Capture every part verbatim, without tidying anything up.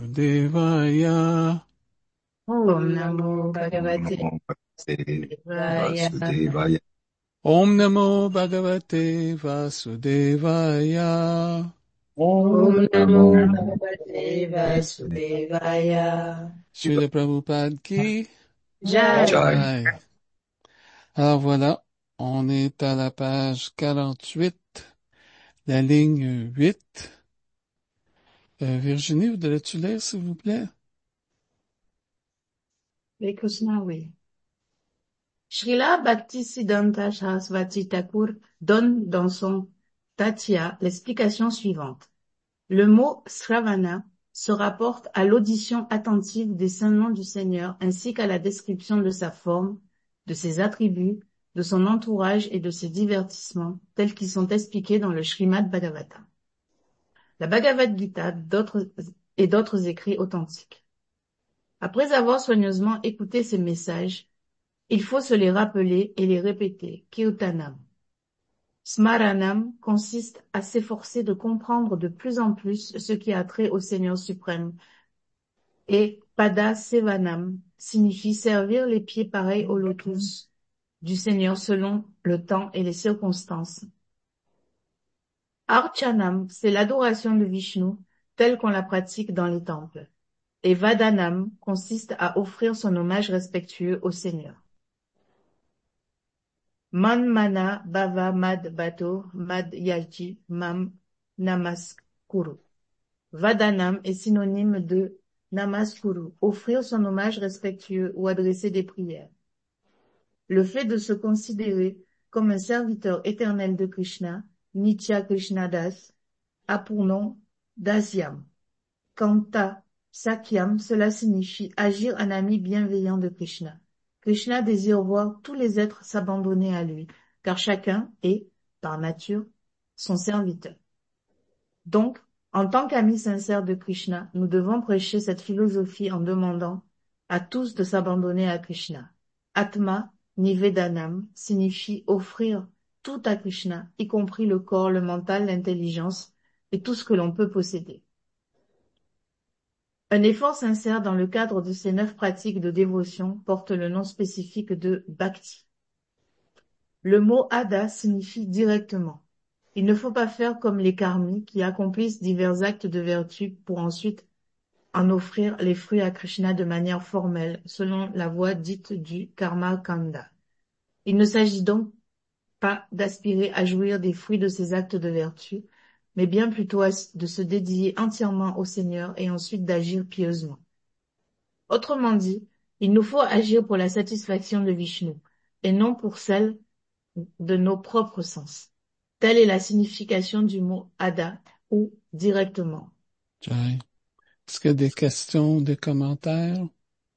Vasudevaya. Om Namo Om Bhagavate Namo Bhagavate Devaya. Vasudevaya. Om Namo Bhagavate Vasudevaya. Om Om Namo Namo Bhagavate Vasudevaya. Srila Prabhupada ki Jai. Jai. Jai. Alors voilà, on est à la page quarante-huit, la ligne huit. Euh, Virginie, voudrais-tu lire, s'il vous plaît? Hare Krishna, oui. Srila Bhaktisiddhanta Sarasvati Thakur donne dans son Tatya l'explication suivante. Le mot Sravana se rapporte à l'audition attentive des saints noms du Seigneur ainsi qu'à la description de sa forme, de ses attributs, de son entourage et de ses divertissements tels qu'ils sont expliqués dans le Srimad Bhagavatam, la Bhagavad Gita d'autres- et d'autres écrits authentiques. Après avoir soigneusement écouté ces messages, il faut se les rappeler et les répéter. Kirtanam. Smaranam consiste à s'efforcer de comprendre de plus en plus ce qui a trait au Seigneur suprême. Et Pada Sevanam signifie servir les pieds pareils au lotus du Seigneur selon le temps et les circonstances. Archanam, c'est l'adoration de Vishnu telle qu'on la pratique dans les temples. Et Vadanam consiste à offrir son hommage respectueux au Seigneur. Man mana bhava mad bato mad yalchi mam namaskuru. Vadanam est synonyme de namaskuru, offrir son hommage respectueux ou adresser des prières. Le fait de se considérer comme un serviteur éternel de Krishna, Nitya Krishnadas, a pour nom Dasyam. Kanta Sakyam, cela signifie agir en ami bienveillant de Krishna. Krishna désire voir tous les êtres s'abandonner à lui, car chacun est, par nature, son serviteur. Donc, en tant qu'amis sincères de Krishna, nous devons prêcher cette philosophie en demandant à tous de s'abandonner à Krishna. Atma Nivedanam signifie offrir tout à Krishna, y compris le corps, le mental, l'intelligence et tout ce que l'on peut posséder. Un effort sincère dans le cadre de ces neuf pratiques de dévotion porte le nom spécifique de bhakti. Le mot ada signifie directement. Il ne faut pas faire comme les karmis qui accomplissent divers actes de vertu pour ensuite en offrir les fruits à Krishna de manière formelle, selon la voie dite du karma kanda. Il ne s'agit donc pas d'aspirer à jouir des fruits de ces actes de vertu, mais bien plutôt de se dédier entièrement au Seigneur et ensuite d'agir pieusement. Autrement dit, il nous faut agir pour la satisfaction de Vishnu, et non pour celle de nos propres sens. Telle est la signification du mot ada, ou directement. Jai. Est-ce qu'il y a des questions, des commentaires?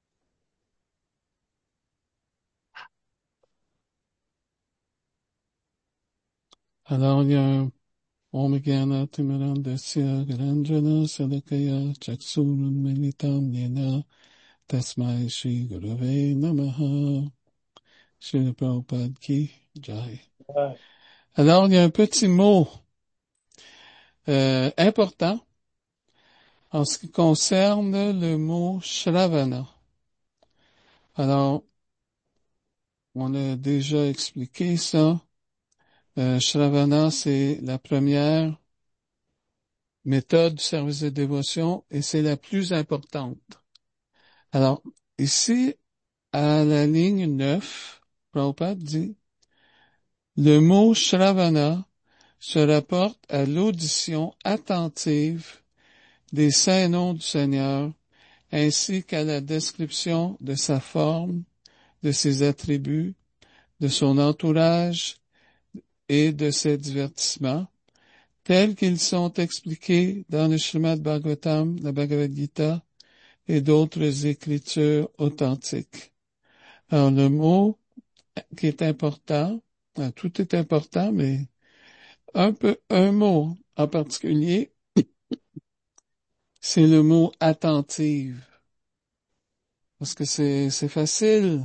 Alors, il y a un Om Gyana Timirandasya Garanjana Sadakaya Chaksurun Militam Yena Tasmai Shri Gurave Namaha Shri Prabhupada Ki Jai. Alors, il y a un petit mot euh, important en ce qui concerne le mot Shravana. Alors, on a déjà expliqué ça. Euh, Shravana, c'est la première méthode du service de dévotion et c'est la plus importante. Alors, ici, à la ligne neuf, Prabhupada dit, le mot Shravana se rapporte à l'audition attentive des saints noms du Seigneur ainsi qu'à la description de sa forme, de ses attributs, de son entourage et de ses divertissements, tels qu'ils sont expliqués dans le Srimad Bhagavatam, la Bhagavad Gita et d'autres écritures authentiques. Alors, le mot qui est important, tout est important, mais un peu, un mot en particulier, c'est le mot attentive. Parce que c'est, c'est facile,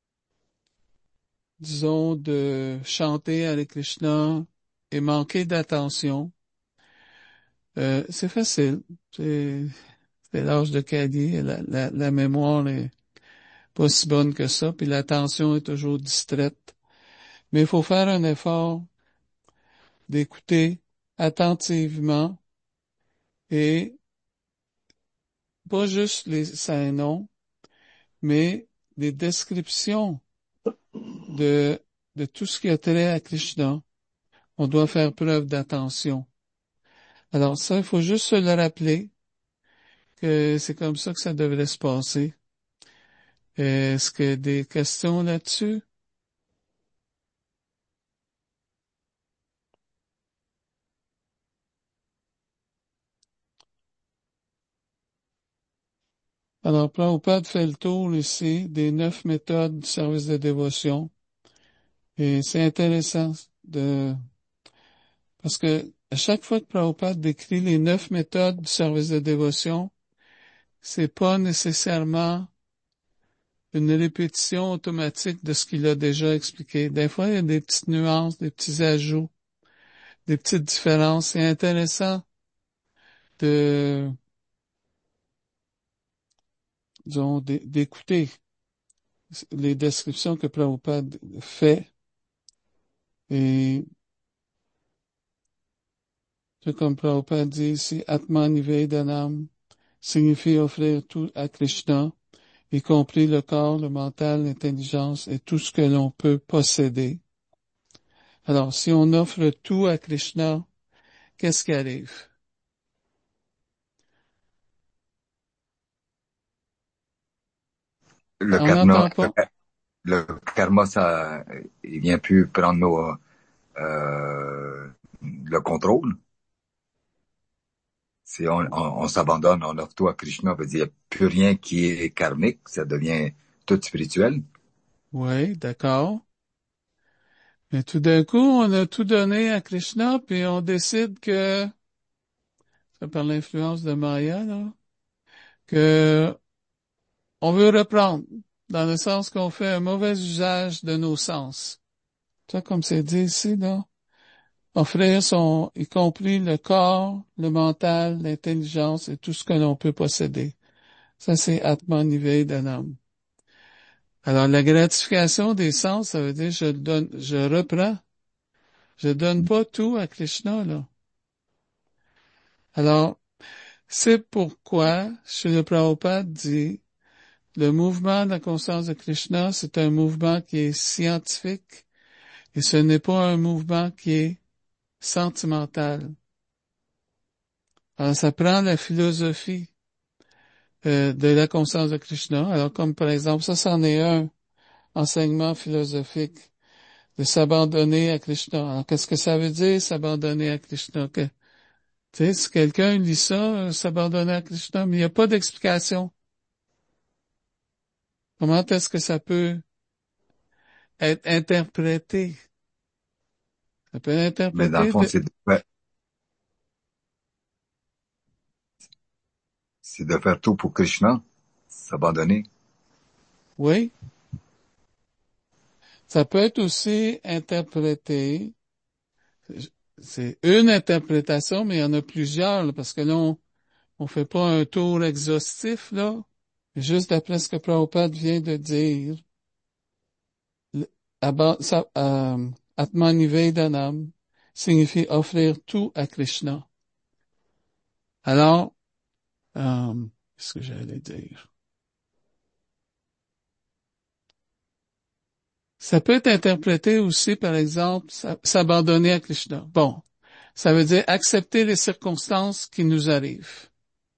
disons, de chanter avec Krishna et manquer d'attention. Euh, c'est facile. C'est, C'est l'âge de Kali, et la, la, la mémoire est pas si bonne que ça, puis l'attention est toujours distraite. Mais il faut faire un effort d'écouter attentivement et pas juste les saints noms, mais les descriptions de, de tout ce qui a trait à Krishna. On doit faire preuve d'attention. Alors ça, il faut juste se le rappeler que c'est comme ça que ça devrait se passer. Est-ce que des questions là-dessus? Alors, Prabhupada fait le tour ici des neuf méthodes du service de dévotion. Et c'est intéressant de, parce que à chaque fois que Prabhupada décrit les neuf méthodes du service de dévotion, c'est pas nécessairement une répétition automatique de ce qu'il a déjà expliqué. Des fois, il y a des petites nuances, des petits ajouts, des petites différences. C'est intéressant de, disons, d'é- d'écouter les descriptions que Prabhupada fait. Et tout comme Prabhupada dit ici, Atman Nivedanam signifie offrir tout à Krishna, y compris le corps, le mental, l'intelligence et tout ce que l'on peut posséder. Alors, si on offre tout à Krishna, qu'est-ce qui arrive? Le On karma, n'entend le, pas? le karma, ça, il vient plus prendre nos, euh, le contrôle. Si on, on, on s'abandonne, on offre tout à Krishna, veut dire plus rien qui est karmique, ça devient tout spirituel. Oui, d'accord. Mais tout d'un coup, on a tout donné à Krishna, puis on décide que, ça par l'influence de Maya, là, que on veut reprendre, dans le sens qu'on fait un mauvais usage de nos sens. Ça, comme c'est dit ici, là, offrir son, y compris le corps, le mental, l'intelligence et tout ce que l'on peut posséder. Ça, c'est Atman Nivedanam. Alors, la gratification des sens, ça veut dire je donne, je reprends. Je donne pas tout à Krishna, là. Alors, c'est pourquoi, chez le Prabhupada dit, le mouvement de la conscience de Krishna, c'est un mouvement qui est scientifique et ce n'est pas un mouvement qui est sentimental. Alors, ça prend la philosophie euh, de la conscience de Krishna. Alors, comme par exemple, ça, c'en est un enseignement philosophique, de s'abandonner à Krishna. Alors, qu'est-ce que ça veut dire, s'abandonner à Krishna? Que, tu sais, si quelqu'un lit ça, euh, s'abandonner à Krishna, mais il n'y a pas d'explication. Comment est-ce que ça peut être interprété? Ça peut être Mais dans le interprété fond, de, c'est de faire, c'est de faire tout pour Krishna, s'abandonner. oui. Ça peut être aussi interprété, c'est une interprétation, mais il y en a plusieurs, là, parce que là, on, on fait pas un tour exhaustif, là. Juste d'après ce que Prabhupada vient de dire, le- aba- ça, euh, Atman Nivedanam signifie offrir tout à Krishna. Alors, euh, qu'est-ce que j'allais dire? Ça peut être interprété aussi, par exemple, s- s'abandonner à Krishna. Bon, ça veut dire accepter les circonstances qui nous arrivent.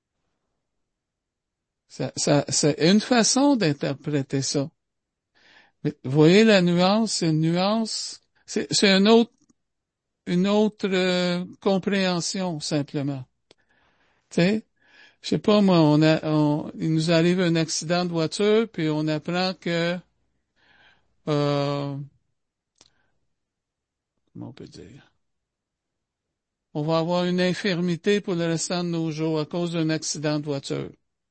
Ça, ça, c'est une façon d'interpréter ça. Mais vous voyez la nuance, c'est une nuance, c'est, c'est un autre, une autre euh, compréhension simplement. Tu sais, je sais pas moi, on a, on, il nous arrive un accident de voiture, puis on apprend que, euh, comment on peut dire, on va avoir une infirmité pour le restant de nos jours à cause d'un accident de voiture.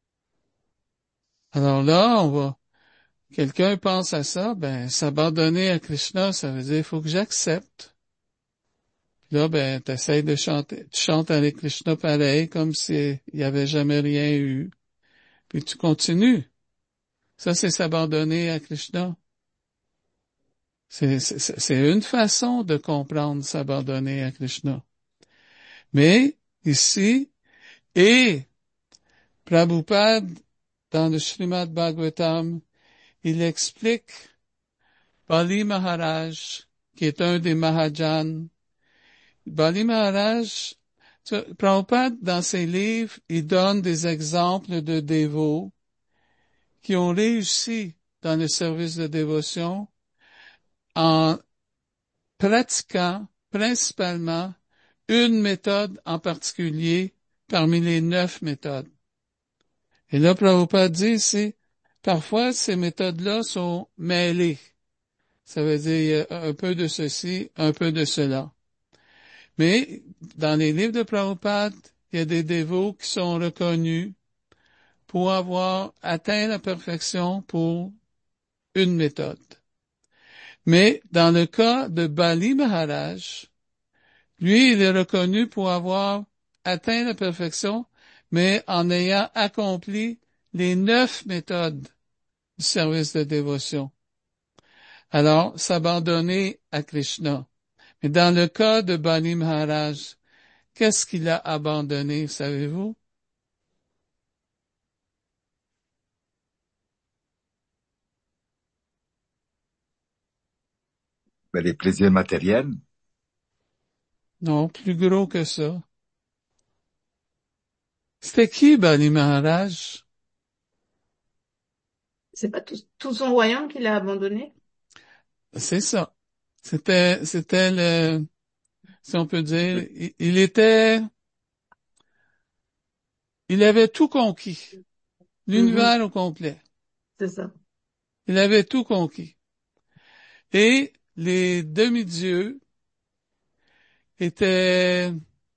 Alors là, on va, quelqu'un pense à ça, ben, s'abandonner à Krishna, ça veut dire, il faut que j'accepte. Là, ben, t'essayes de chanter, tu chantes avec Krishna pareil, comme s'il y avait jamais rien eu. Puis tu continues. Ça, c'est s'abandonner à Krishna. C'est, c'est, c'est une façon de comprendre s'abandonner à Krishna. Mais, ici, et Prabhupada, dans le Srimad Bhagavatam, il explique Bali Maharaj, qui est un des Mahajans. Bali Maharaj, tu vois, Prabhupada, dans ses livres, il donne des exemples de dévots qui ont réussi dans le service de dévotion en pratiquant principalement une méthode en particulier parmi les neuf méthodes. Et là, Prabhupada dit ici, parfois ces méthodes-là sont mêlées. Ça veut dire il y a un peu de ceci, un peu de cela. Mais dans les livres de Prabhupada, il y a des dévots qui sont reconnus pour avoir atteint la perfection pour une méthode. Mais dans le cas de Bali Maharaj, lui, il est reconnu pour avoir atteint la perfection, mais en ayant accompli les neuf méthodes du service de dévotion. Alors, s'abandonner à Krishna. Mais dans le cas de Bali Maharaj, qu'est-ce qu'il a abandonné, savez-vous? Ben, les plaisirs matériels. Non, plus gros que ça. C'était qui, Bali Maharaj? C'est pas tout, tout son royaume qu'il a abandonné? C'est ça. C'était, c'était le, si on peut dire, il, il était, il avait tout conquis. Mhm, L'univers au complet. c'est ça. Il avait tout conquis. Et les demi-dieux étaient,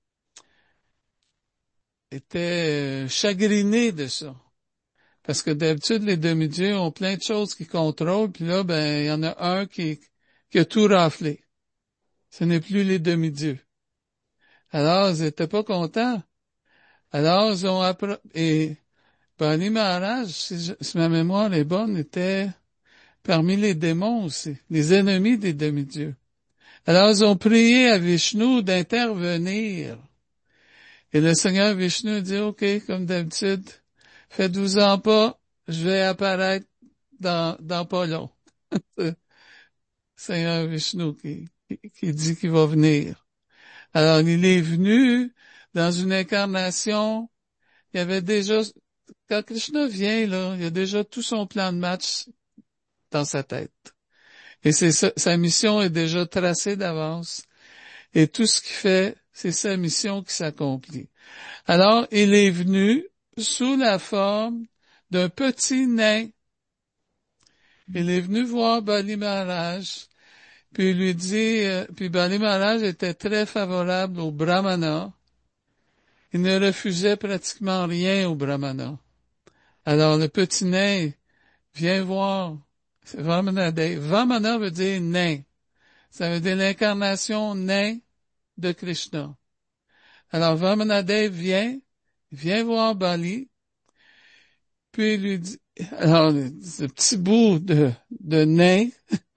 étaient euh, chagrinés de ça. Parce que d'habitude, les demi-dieux ont plein de choses qu'ils contrôlent, puis là, ben, il y en a un qui, qui a tout raflé. Ce n'est plus les demi-dieux. Alors, ils étaient pas contents. Alors, ils ont appris, et Bali Maharaj, si, je- si ma mémoire est bonne, était parmi les démons aussi, les ennemis des demi-dieux. Alors, ils ont prié à Vishnu d'intervenir. Et le Seigneur Vishnu dit, OK, comme d'habitude, faites-vous-en pas, je vais apparaître dans, dans pas long. C'est Seigneur Vishnu qui, qui, qui dit qu'il va venir. Alors, il est venu dans une incarnation. Il y avait déjà, quand Krishna vient, là, il y a déjà tout son plan de match dans sa tête. Et c'est ça, sa mission est déjà tracée d'avance. Et tout ce qu'il fait, c'est sa mission qui s'accomplit. Alors, il est venu sous la forme d'un petit nain. Il est venu voir Bali Maharaj, puis il lui dit, euh, puis Bali Maharaj était très favorable au brahmana. Il ne refusait pratiquement rien au brahmana. Alors, le petit nain vient voir, c'est Vamanadev. Vamana veut dire nain. Ça veut dire l'incarnation nain de Krishna. Alors, Vamanadev vient, vient voir Bali, puis il lui dit, alors, ce petit bout de, de nain,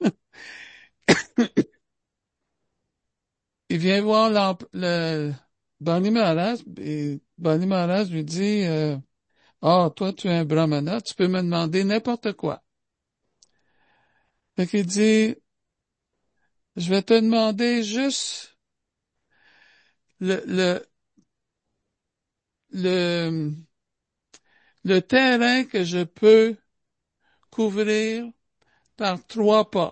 il vient voir l'emp- le Bali Maharaj, et Bali Maharaj lui dit, euh, ah, toi, tu es un brahmana, tu peux me demander n'importe quoi. Fait qu'il dit, je vais te demander juste le, le, le, le terrain que je peux couvrir par trois pas.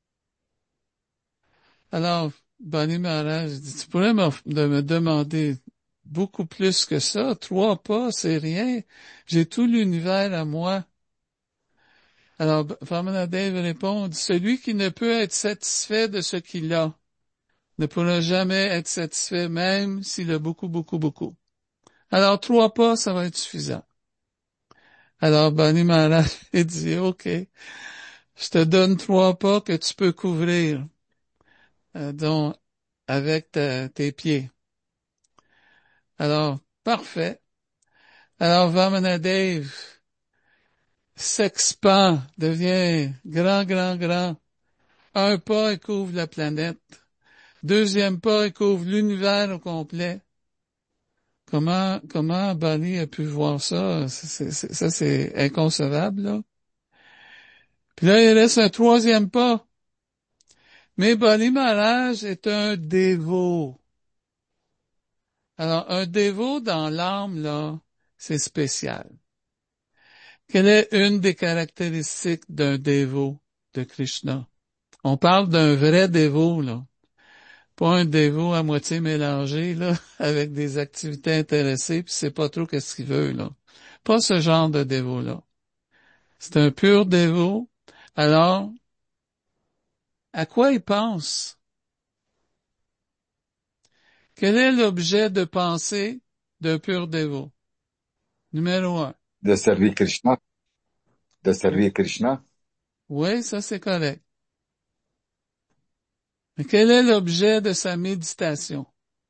Alors, Bali Maharaj dit, tu pourrais me, de me demander beaucoup plus que ça. Trois pas, c'est rien. J'ai tout l'univers à moi. Alors, Vamanadev répond, celui qui ne peut être satisfait de ce qu'il a ne pourra jamais être satisfait, même s'il a beaucoup, beaucoup, beaucoup. Alors, trois pas, ça va être suffisant. Alors, Bali Maharaj il dit, OK, je te donne trois pas que tu peux couvrir. Euh, donc, avec ta- tes pieds. Alors, parfait. Alors, Vamanadev s'expand, devient grand, grand, grand. Un pas, il couvre la planète. Deuxième pas, il couvre l'univers au complet. Comment, comment Bali a pu voir ça? C'est, c'est, ça, c'est inconcevable, là. Puis là, il reste un troisième pas. Mais Bali Maharaj est un dévot. Alors, un dévot dans l'âme, là, c'est spécial. Quelle est une des caractéristiques d'un dévot de Krishna? On parle d'un vrai dévot, là. Pas un dévot à moitié mélangé, là, avec des activités intéressées, puis c'est pas trop qu'est-ce qu'il veut, là. Pas ce genre de dévot-là. C'est un pur dévot. Alors, à quoi il pense? Quel est l'objet de pensée d'un pur dévot? Numéro un. De servir Krishna. De servir Krishna. Oui, ça c'est correct. Mais quel est l'objet de sa méditation?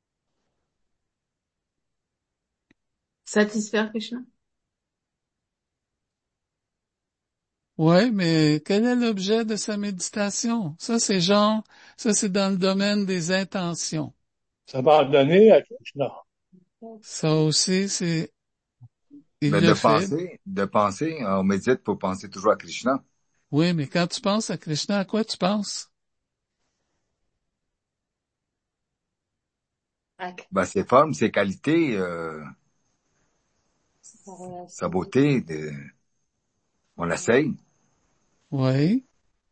Satisfaire Krishna. Oui, mais quel est l'objet de sa méditation? Ça c'est genre, ça c'est dans le domaine des intentions. S'abandonner à Krishna. Ça aussi, c'est, il Mais le de fait. penser, de penser, on médite pour penser toujours à Krishna. Oui, mais quand tu penses à Krishna, à quoi tu penses? Ben, ses formes, ses qualités, euh, sa beauté, de, on l'essaye. Oui.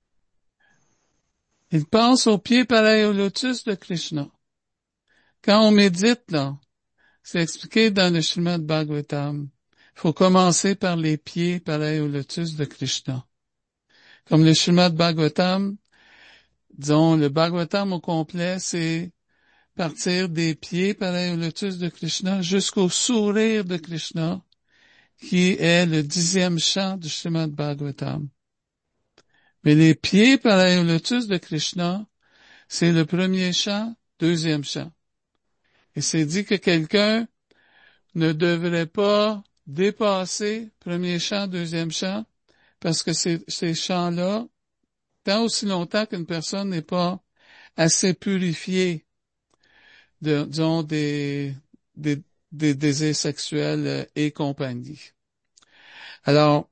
Il pense aux pieds pareils au lotus de Krishna. Quand on médite, là, c'est expliqué dans le Srimad Bhagavatam. Il faut commencer par les pieds pareils au lotus de Krishna. Comme le Srimad Bhagavatam, disons, le Bhagavatam au complet, c'est partir des pieds pareils au lotus de Krishna jusqu'au sourire de Krishna, qui est le dixième chant du Srimad Bhagavatam. Mais les pieds pareils au lotus de Krishna, c'est le premier chant, deuxième chant. Et c'est dit que quelqu'un ne devrait pas dépasser premier chant, deuxième chant, parce que ces, ces chants-là, tant aussi longtemps qu'une personne n'est pas assez purifiée de, disons, des, des, des désirs sexuels et compagnie. Alors,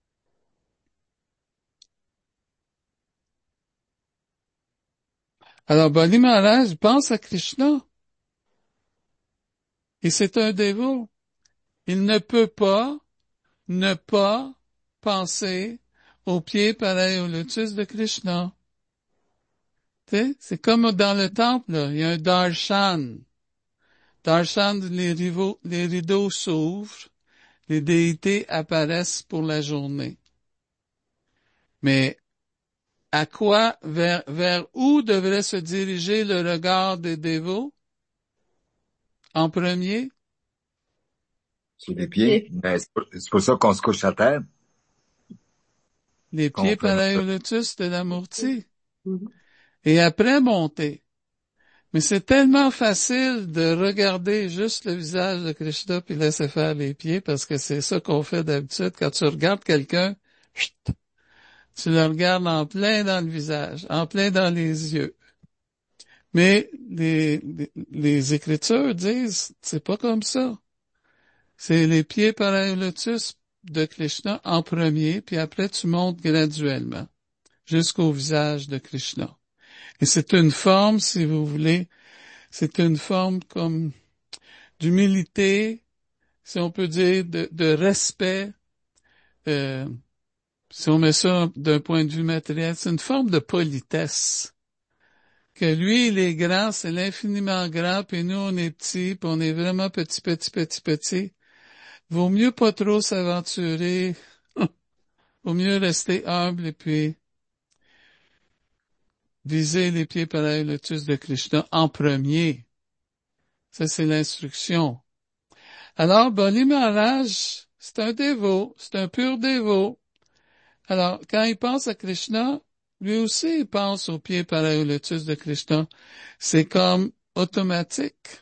alors Bali Maharaj pense à Krishna, et c'est un dévot. Il ne peut pas ne pas penser aux pieds pareils au lotus de Krishna. Tu sais, c'est comme dans le temple, là, il y a un darshan. Darshan, les, rideaux, les rideaux s'ouvrent, les déités apparaissent pour la journée. Mais à quoi, vers, vers où devrait se diriger le regard des dévots? En premier? Sur les pieds. Ben, c'est pour, c'est pour ça qu'on se couche à terre. Les Qu'on pieds fait pareils au notre... lotus de la Murti. Et après monter. Mais c'est tellement facile de regarder juste le visage de Krishna puis laisser faire les pieds parce que c'est ça qu'on fait d'habitude. Quand tu regardes quelqu'un, chut, tu le regardes en plein dans le visage, en plein dans les yeux. Mais les, les, les Écritures disent, c'est pas comme ça. C'est les pieds pareils au lotus de Krishna en premier, puis après tu montes graduellement jusqu'au visage de Krishna. Et c'est une forme, si vous voulez, c'est une forme comme d'humilité, si on peut dire, de, de respect. Euh, si on met ça d'un point de vue matériel, c'est une forme de politesse. Que lui, il est grand, c'est l'infiniment grand, puis nous, on est petits, puis on est vraiment petit, petit, petit, petit. Vaut mieux pas trop s'aventurer. Vaut mieux rester humble et puis viser les pieds pareils au lotus de Krishna en premier. Ça, c'est l'instruction. Alors, Bali Maharaj, c'est un dévot, c'est un pur dévot. Alors, quand il pense à Krishna, lui aussi, il pense au pied pareil au lotus de Krishna. C'est comme automatique.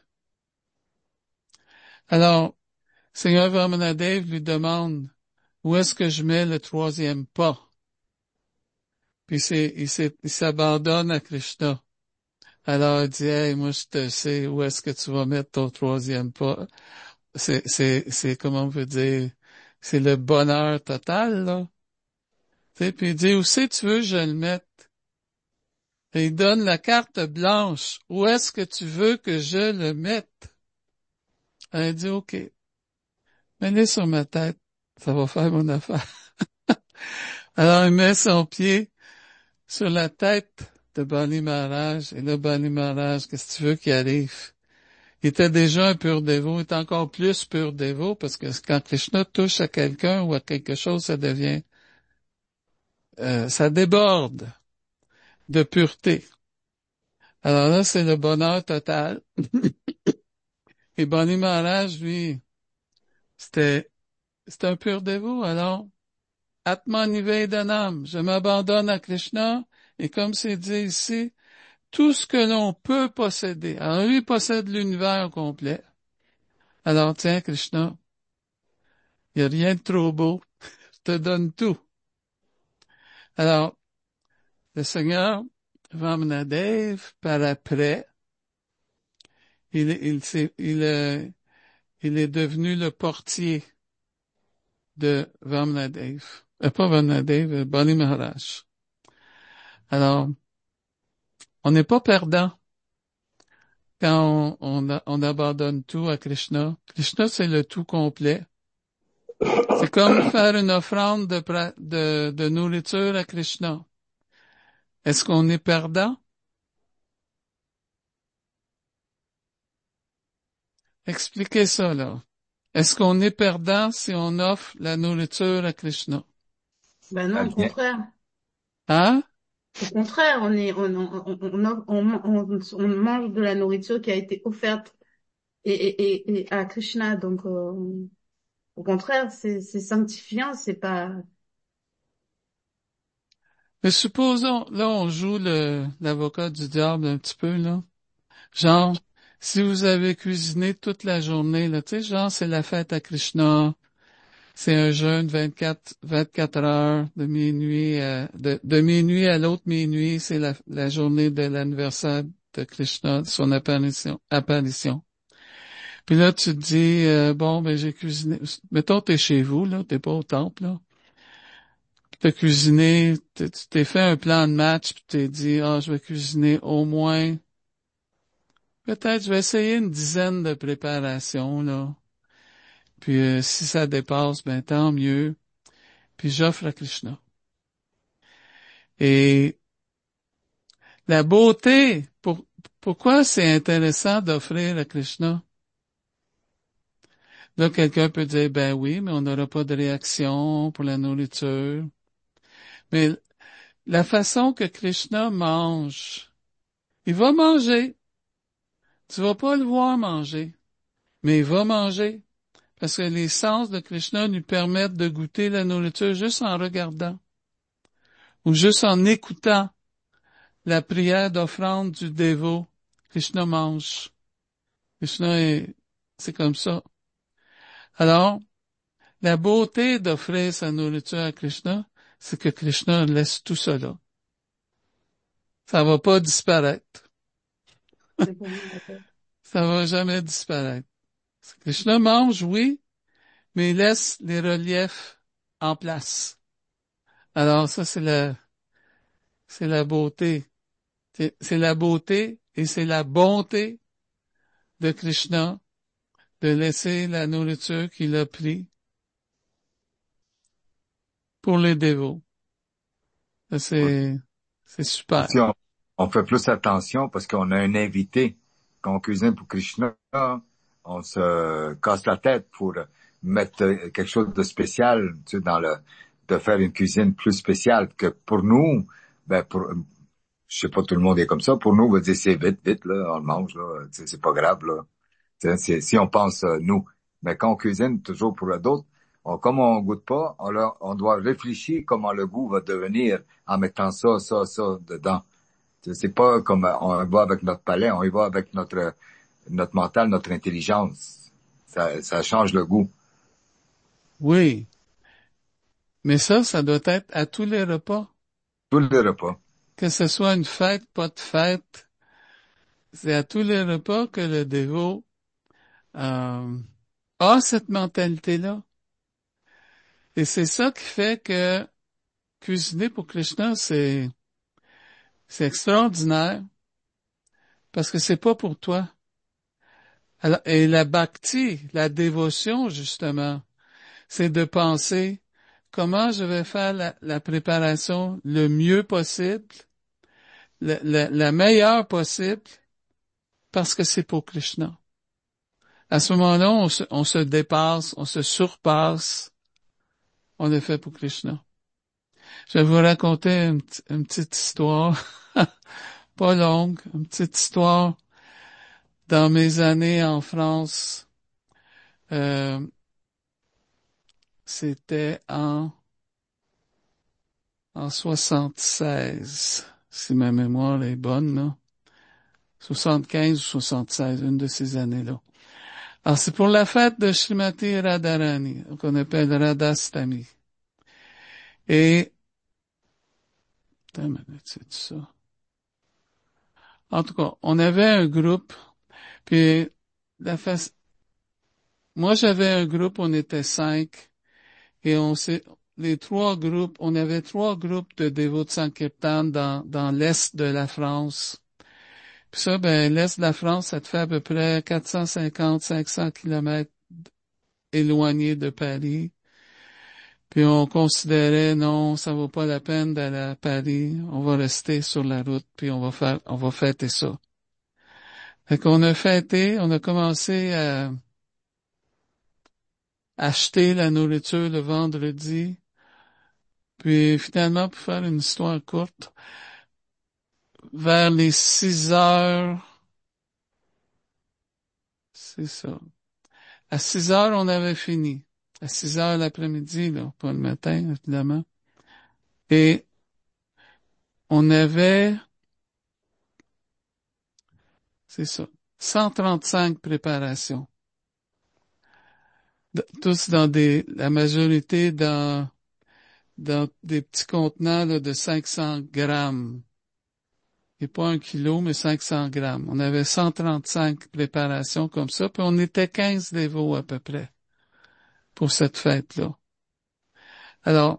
Alors, Seigneur Vamanadev lui demande, où est-ce que je mets le troisième pas? Puis c'est, il s'est- il s'abandonne à Krishna. Alors il dit, hey, moi je te sais où est-ce que tu vas mettre ton troisième pas. C'est, c'est, c'est, comment on peut dire, c'est le bonheur total, là. Tu sais, puis il dit, où c'est que tu veux que je le mette? Et il donne la carte blanche. Où est-ce que tu veux que je le mette? Elle dit, OK, mets-le sur ma tête. Ça va faire mon affaire. Alors il met son pied sur la tête de Bali Maharaj. Et là, Bali Maharaj, qu'est-ce que tu veux qu'il arrive? Il était déjà un pur dévot, il est encore plus pur dévot, parce que quand Krishna touche à quelqu'un ou à quelque chose, ça devient, euh, ça déborde de pureté. Alors là, c'est le bonheur total. Et Bali Maharaj, lui, c'était, c'était un pur dévot, alors, Atman Nivedanam, je m'abandonne à Krishna, et comme c'est dit ici, tout ce que l'on peut posséder. Alors lui, il possède l'univers au complet. Alors tiens, Krishna, il n'y a rien de trop beau, je te donne tout. Alors, le Seigneur Vamanadev, par après, il, il, s'est- il, euh, il est devenu le portier de Vamanadev. Euh, pas Vamanadev, euh, Bali Maharaj. Alors, on n'est pas perdant quand on, on, on abandonne tout à Krishna. Krishna, c'est le tout complet. C'est comme faire une offrande de, pra- de, de nourriture à Krishna. Est-ce qu'on est perdant? Expliquez ça, là. Est-ce qu'on est perdant si on offre la nourriture à Krishna? Ben Ça non, au vient. contraire. Hein? Au contraire, on est, on, on, on, on, on, on- on mange de la nourriture qui a été offerte et, et, et, et à Krishna. Donc, euh, au contraire, c'est, c'est sanctifiant, c'est pas. Mais supposons, là, on joue le, l'avocat du diable un petit peu, là. Genre, si vous avez cuisiné toute la journée, là, tu sais, genre, c'est la fête à Krishna, c'est un jeûne vingt-quatre, vingt-quatre heures, de minuit à, de, de minuit à l'autre minuit, c'est la, la journée de l'anniversaire de Krishna, de son apparition, apparition. Puis là, tu te dis, euh, bon, ben, j'ai cuisiné, mettons, t'es chez vous, là, t'es pas au temple, là. T'as cuisiné, t'es- tu t'es fait un plan de match, puis t'es dit, ah, je vais cuisiner au moins, peut-être, je vais essayer une dizaine de préparations, là. Puis euh, si ça dépasse, ben tant mieux. Puis j'offre à Krishna. Et la beauté, pour, pourquoi c'est intéressant d'offrir à Krishna? Là, quelqu'un peut dire, ben oui, mais on n'aura pas de réaction pour la nourriture. Mais la façon que Krishna mange, il va manger. Tu vas pas le voir manger, mais il va manger. Parce que les sens de Krishna lui permettent de goûter la nourriture juste en regardant ou juste en écoutant la prière d'offrande du dévot. Krishna mange. Krishna est, c'est comme ça. Alors, la beauté d'offrir sa nourriture à Krishna, c'est que Krishna laisse tout cela. Ça va pas disparaître. C'est pour moi, d'accord. Ça va jamais disparaître. Krishna mange, oui, mais il laisse les reliefs en place. Alors ça, c'est la, c'est la beauté. C'est c'est la beauté et c'est la bonté de Krishna de laisser la nourriture qu'il a pris pour les dévots. Ça, c'est, c'est super. Aussi, on, on fait plus attention parce qu'on a un invité. Quand on cuisine pour Krishna, on se casse la tête pour mettre quelque chose de spécial, tu sais, dans le, de faire une cuisine plus spéciale que pour nous. Ben, pour, je sais pas, tout le monde est comme ça. Pour nous, on va dire c'est vite, vite, là, on le mange, là. Tu sais, c'est pas grave, là. Tu sais, c'est, si on pense euh, nous. Mais quand on cuisine toujours pour d'autres, on, comme on goûte pas, on, leur, on doit réfléchir comment le goût va devenir en mettant ça, ça, ça dedans. C'est pas comme on va avec notre palais, on y va avec notre notre mental, notre intelligence. Ça, ça change le goût. Oui. Mais ça, ça doit être à tous les repas. Tous les repas. Que ce soit une fête, pas de fête, c'est à tous les repas que le dévot euh, a cette mentalité-là. Et c'est ça qui fait que cuisiner pour Krishna, c'est c'est extraordinaire parce que c'est pas pour toi. Alors, et la bhakti, la dévotion, justement, c'est de penser comment je vais faire la, la préparation le mieux possible, la, la, la meilleure possible, parce que c'est pour Krishna. À ce moment-là, on se, on se dépasse, on se surpasse, on le fait pour Krishna. Je vais vous raconter une, une petite histoire, pas longue, une petite histoire. Dans mes années en France, euh, c'était en, en soixante-seize, si ma mémoire est bonne, là. soixante-quinze ou soixante-seize, une de ces années-là. Alors, c'est pour la fête de Srimati Radharani, qu'on appelle Radhastami. Et, attends une minute, c'est ça. En tout cas, on avait un groupe, puis la fa- moi j'avais un groupe, on était cinq, et on s'est, les trois groupes, on avait trois groupes de dévots de Sankirtan dans, dans l'est de la France. Puis ça, ben, l'est de la France, ça te fait à peu près quatre cent cinquante, cinq cents kilomètres éloigné de Paris. Puis on considérait, non, ça vaut pas la peine d'aller à Paris, on va rester sur la route, puis on va faire, on va fêter ça. Fait qu'on a fêté, on a commencé à acheter la nourriture le vendredi, puis finalement, pour faire une histoire courte, vers les six heures, c'est ça. À six heures, on avait fini. À six heures l'après-midi, là, pas le matin, évidemment. Et on avait, c'est ça, cent trente-cinq préparations. D- tous dans des, la majorité dans, dans des petits contenants là, de cinq cents grammes. Et pas un kilo, mais cinq cents grammes. On avait cent trente-cinq préparations comme ça, puis on était quinze dévots à peu près pour cette fête-là. Alors,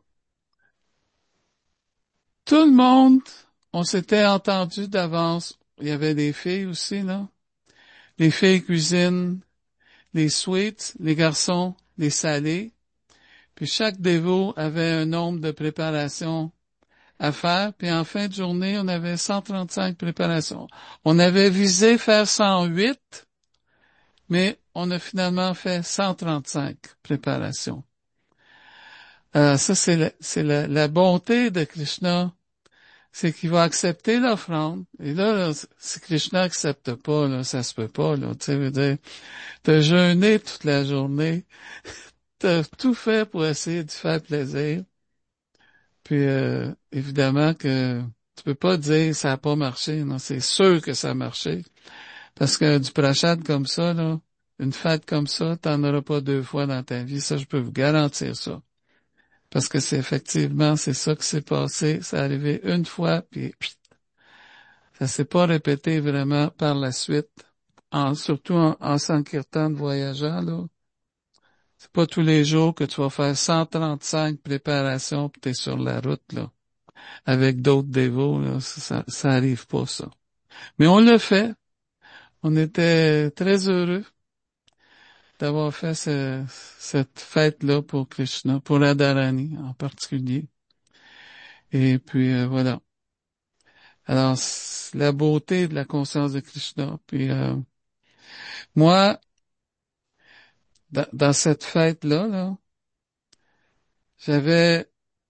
tout le monde, on s'était entendu d'avance. Il y avait des filles aussi, là. Les filles cuisinent les sweets, les garçons les salés. Puis chaque dévot avait un nombre de préparations à faire, puis en fin de journée, on avait cent trente-cinq préparations. On avait visé faire cent huit, mais on a finalement fait cent trente-cinq préparations. Euh, ça, c'est la, c'est la, la bonté de Krishna, c'est qu'il va accepter l'offrande. Et là, là, si Krishna accepte pas, là, ça se peut pas, là. Tu sais, veux dire, t'as jeûné toute la journée, t'as tout fait pour essayer de faire plaisir. Puis euh, évidemment que tu peux pas dire ça a pas marché, non, c'est sûr que ça a marché. Parce que du prachad comme ça, là, une fête comme ça, t'en auras pas deux fois dans ta vie, ça je peux vous garantir ça. Parce que c'est effectivement, c'est ça qui s'est passé, c'est arrivé une fois, puis pfft, ça s'est pas répété vraiment par la suite. En, surtout en, en Sankirtan voyageant, là. C'est pas tous les jours que tu vas faire cent trente-cinq préparations puis t'es sur la route, là. Avec d'autres dévots, là, ça, ça arrive pas, ça. Mais on l'a fait. On était très heureux d'avoir fait ce- cette fête-là pour Krishna, pour Radharani en particulier. Et puis, euh, voilà. Alors, c'est la beauté de la conscience de Krishna. Puis, euh, moi, dans, dans cette fête-là, là, j'avais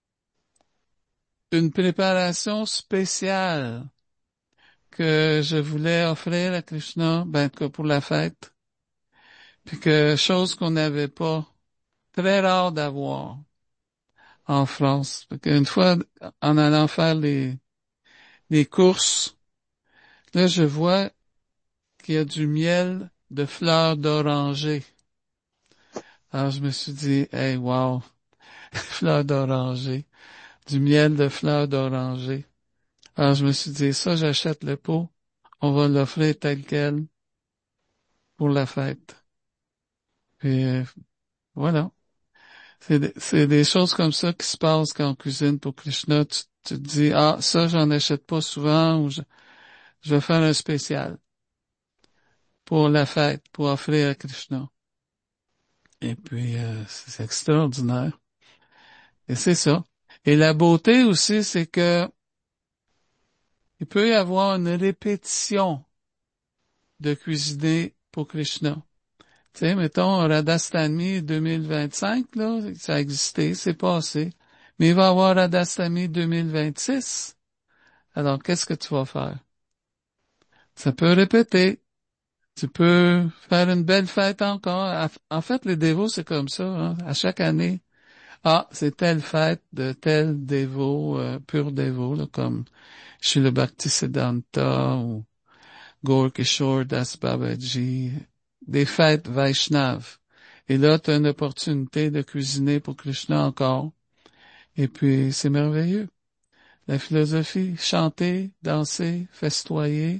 une préparation spéciale que je voulais offrir à Krishna, ben, que pour la fête. Puis que chose qu'on n'avait pas très rare d'avoir en France. Fait qu'une fois, en allant faire les, les courses, là, je vois qu'il y a du miel de fleurs d'oranger. Alors, je me suis dit, hey, wow, fleurs d'oranger, du miel de fleurs d'oranger. Alors, je me suis dit, ça, j'achète le pot, on va l'offrir tel quel pour la fête. Et euh, voilà. C'est des, c'est des choses comme ça qui se passent quand on cuisine pour Krishna. Tu, tu te dis, ah, ça, j'en achète pas souvent, ou je, je vais faire un spécial pour la fête, pour offrir à Krishna. Et puis, euh, c'est extraordinaire. Et c'est ça. Et la beauté aussi, c'est que il peut y avoir une répétition de cuisiner pour Krishna. Tu sais, mettons, Radhastami deux mille vingt-cinq, là, ça a existé, c'est passé. Mais il va y avoir Radhastami deux mille vingt-six. Alors, qu'est-ce que tu vas faire? Ça peut répéter. Tu peux faire une belle fête encore. En fait, les dévots, c'est comme ça, hein. À chaque année, ah, c'est telle fête de tel dévot, euh, pur dévot, là, comme Srila Bhaktisiddhanta ou Gaur Kishore Das Babaji, des fêtes Vaishnav. Et là, tu as une opportunité de cuisiner pour Krishna encore. Et puis, c'est merveilleux. La philosophie, chanter, danser, festoyer.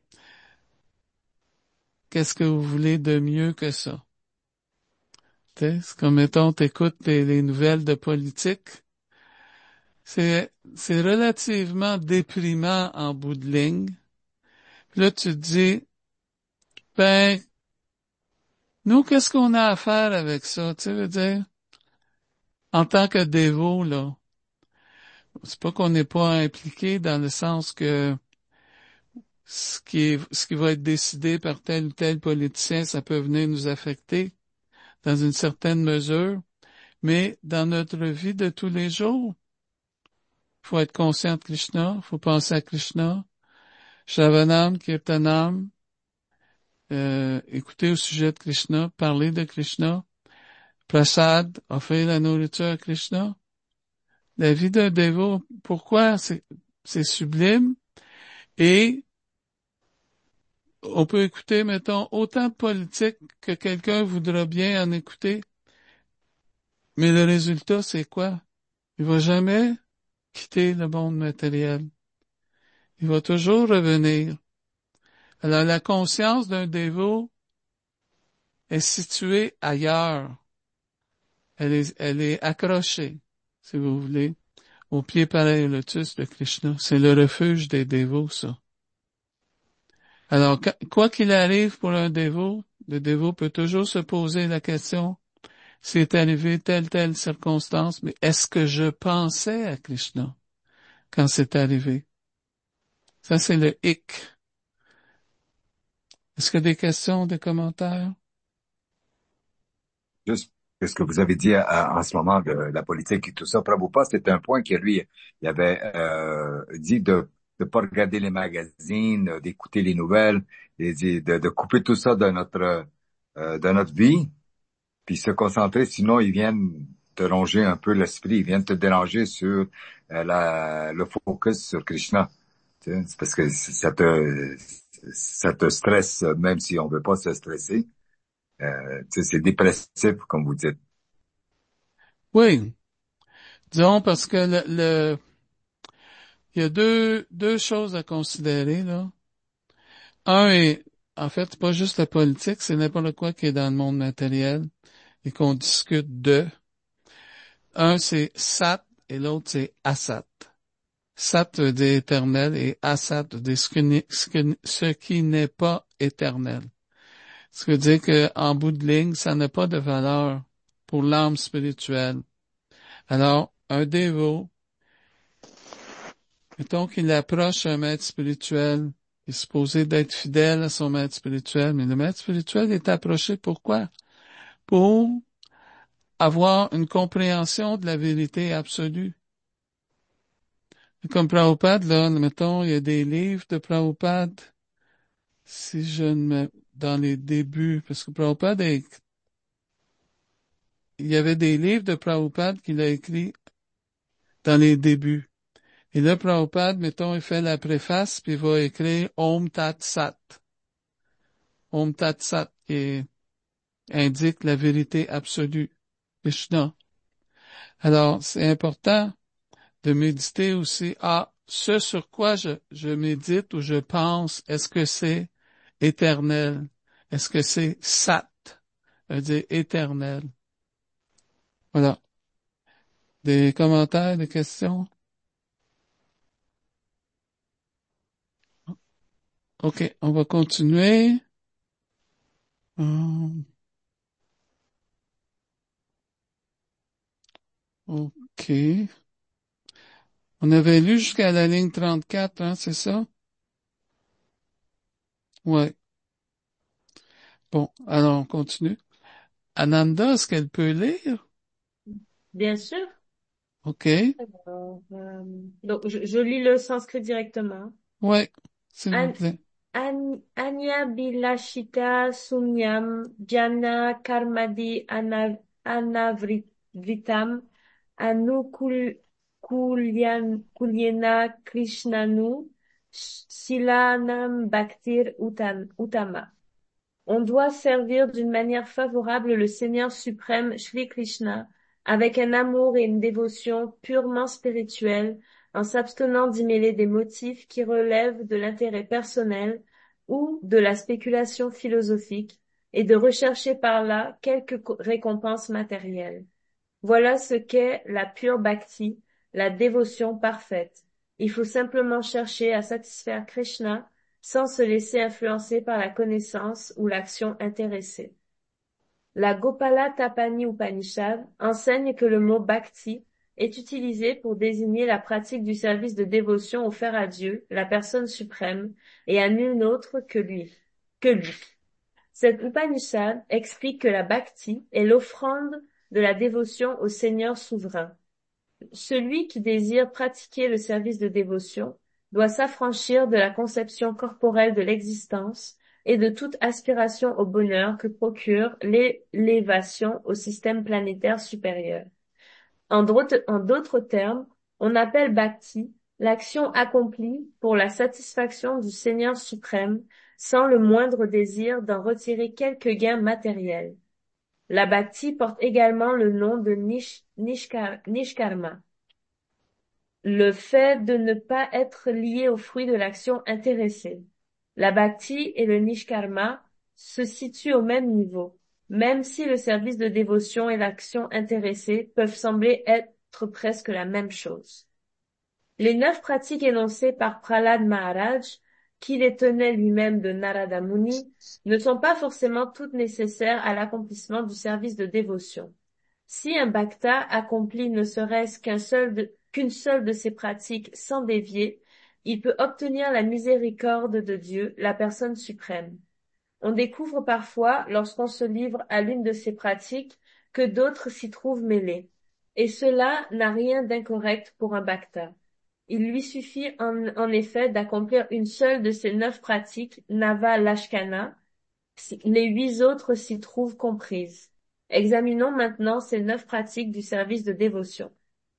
Qu'est-ce que vous voulez de mieux que ça? T'sais, c'est comme, mettons, t'écoutes les, les nouvelles de politique. C'est, c'est relativement déprimant en bout de ligne. Puis là, tu te dis, ben, nous, qu'est-ce qu'on a à faire avec ça? Tu sais, veux dire, en tant que dévot, là, c'est pas qu'on n'est pas impliqué dans le sens que ce qui est, ce qui va être décidé par tel ou tel politicien, ça peut venir nous affecter dans une certaine mesure, mais dans notre vie de tous les jours, il faut être conscient de Krishna, il faut penser à Krishna, Shravanam, Kirtanam, euh, écouter au sujet de Krishna, parler de Krishna, Prasad, offrir la nourriture à Krishna. La vie d'un dévot, pourquoi? C'est, c'est sublime et on peut écouter, mettons, autant de politique que quelqu'un voudra bien en écouter, mais le résultat, c'est quoi? Il va jamais quitter le monde matériel. Il va toujours revenir. Alors, la conscience d'un dévot est située ailleurs. Elle est, elle est accrochée, si vous voulez, au pied pareil au lotus de Krishna. C'est le refuge des dévots, ça. Alors, quoi qu'il arrive pour un dévot, le dévot peut toujours se poser la question, c'est arrivé telle, telle circonstance, mais est-ce que je pensais à Krishna quand c'est arrivé? Ça, c'est le hic. Est-ce qu'il y a des questions, des commentaires? Juste ce que vous avez dit à- en ce moment de la politique et tout ça, Prabhupada, c'était un point que lui, il avait euh, dit de ne pas regarder les magazines, euh, d'écouter les nouvelles, et dit de, de couper tout ça de notre euh, de notre vie, puis se concentrer, sinon ils viennent te ronger un peu l'esprit, ils viennent te déranger sur euh, la, le focus sur Krishna. Tu sais, c'est parce que ça te ça te stresse, même si on veut pas se stresser. Euh, tu sais, c'est dépressif, comme vous dites. Oui. Disons parce que le, le il y a deux, deux choses à considérer, là. Un est, en fait, c'est pas juste la politique, c'est n'importe quoi qui est dans le monde matériel et qu'on discute de. Un, c'est Sat et l'autre, c'est Asat. Sat veut dire éternel et Asat veut dire ce qui n'est, ce qui ce qui n'est pas éternel. Ce qui veut dire qu'en bout de ligne, ça n'a pas de valeur pour l'âme spirituelle. Alors, un dévot, mettons qu'il approche un maître spirituel, il est supposé d'être fidèle à son maître spirituel, mais le maître spirituel est approché pourquoi? Pour avoir une compréhension de la vérité absolue. Comme Prabhupada, là, mettons, il y a des livres de Prabhupada, si je ne me, dans les débuts, parce que Prabhupada est, il y avait des livres de Prabhupada qu'il a écrits dans les débuts. Et là, Prabhupada, mettons, il fait la préface, puis il va écrire Om Tat Sat. Om Tat Sat, qui indique la vérité absolue, Krishna. Alors, c'est important de méditer aussi. Ah, ce sur quoi je, je médite ou je pense, est-ce que c'est éternel? Est-ce que c'est Sat? Ça veut dire éternel. Voilà. Des commentaires, des questions? OK, on va continuer. Hum, OK. On avait lu jusqu'à la ligne trente-quatre, hein, c'est ça? Ouais. Bon, alors on continue. Ananda, est-ce qu'elle peut lire? Bien sûr. OK. Alors, euh, donc, je, je lis le sanskrit directement. Ouais, s'il vous An, plaît. an, Anya bilashita sunyam jana karmadi ana, anavritam anukul kulyan kulyena krishnanu silanam bhaktir utam, utama. On doit servir d'une manière favorable le Seigneur suprême Shri Krishna avec un amour et une dévotion purement spirituelle, en s'abstenant d'y mêler des motifs qui relèvent de l'intérêt personnel ou de la spéculation philosophique, et de rechercher par là quelques co- récompenses matérielles. Voilà ce qu'est la pure bhakti, la dévotion parfaite. Il faut simplement chercher à satisfaire Krishna sans se laisser influencer par la connaissance ou l'action intéressée. La Gopala Tapani Upanishad enseigne que le mot bhakti est utilisé pour désigner la pratique du service de dévotion offert à Dieu, la personne suprême, et à nul autre que lui, que lui. Cette Upanishad explique que la bhakti est l'offrande de la dévotion au Seigneur souverain. Celui qui désire pratiquer le service de dévotion doit s'affranchir de la conception corporelle de l'existence et de toute aspiration au bonheur que procure l'élévation au système planétaire supérieur. En d'autres, en d'autres termes, on appelle bhakti l'action accomplie pour la satisfaction du Seigneur suprême sans le moindre désir d'en retirer quelque gain matériel. La bhakti porte également le nom de nish, nishkar, nishkarma, le fait de ne pas être lié au fruit de l'action intéressée. La bhakti et le nishkarma se situent au même niveau, même si le service de dévotion et l'action intéressée peuvent sembler être presque la même chose. Les neuf pratiques énoncées par Prahlad Maharaj, qui les tenait lui-même de Narada Muni, ne sont pas forcément toutes nécessaires à l'accomplissement du service de dévotion. Si un bhakta accomplit ne serait-ce qu'un seul de, qu'une seule de ces pratiques sans dévier, il peut obtenir la miséricorde de Dieu, la personne suprême. On découvre parfois, lorsqu'on se livre à l'une de ces pratiques, que d'autres s'y trouvent mêlées. Et cela n'a rien d'incorrect pour un bhakta. Il lui suffit en, en effet d'accomplir une seule de ces neuf pratiques, Nava Lashkana, les huit autres s'y trouvent comprises. Examinons maintenant ces neuf pratiques du service de dévotion.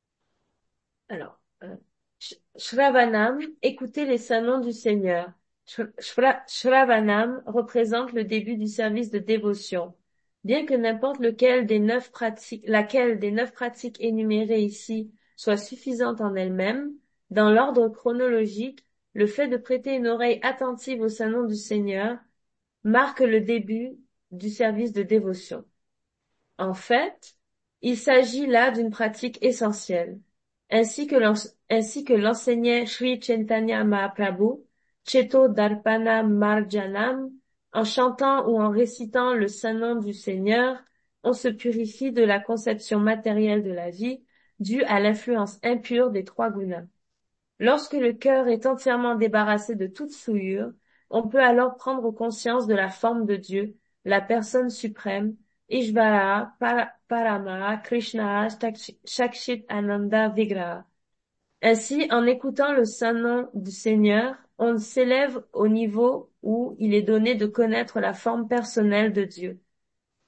Alors, euh, Shravanam, écoutez les saints noms du Seigneur. Shra- Shravanam représente le début du service de dévotion. Bien que n'importe lequel des neuf pratiques, laquelle des neuf pratiques énumérées ici soit suffisante en elle-même, dans l'ordre chronologique, le fait de prêter une oreille attentive au saint nom du Seigneur marque le début du service de dévotion. En fait, il s'agit là d'une pratique essentielle. Ainsi que l'ens- ainsi que l'enseignait Sri Chaitanya Mahaprabhu, Cheto Darpana Marjanam, en chantant ou en récitant le saint nom du Seigneur, on se purifie de la conception matérielle de la vie, due à l'influence impure des trois gunas. Lorsque le cœur est entièrement débarrassé de toute souillure, on peut alors prendre conscience de la forme de Dieu, la personne suprême, Ishvara, Par- Parama, Krishna, Shakshit Ananda Vigraha. Ainsi, en écoutant le saint nom du Seigneur, on s'élève au niveau où il est donné de connaître la forme personnelle de Dieu.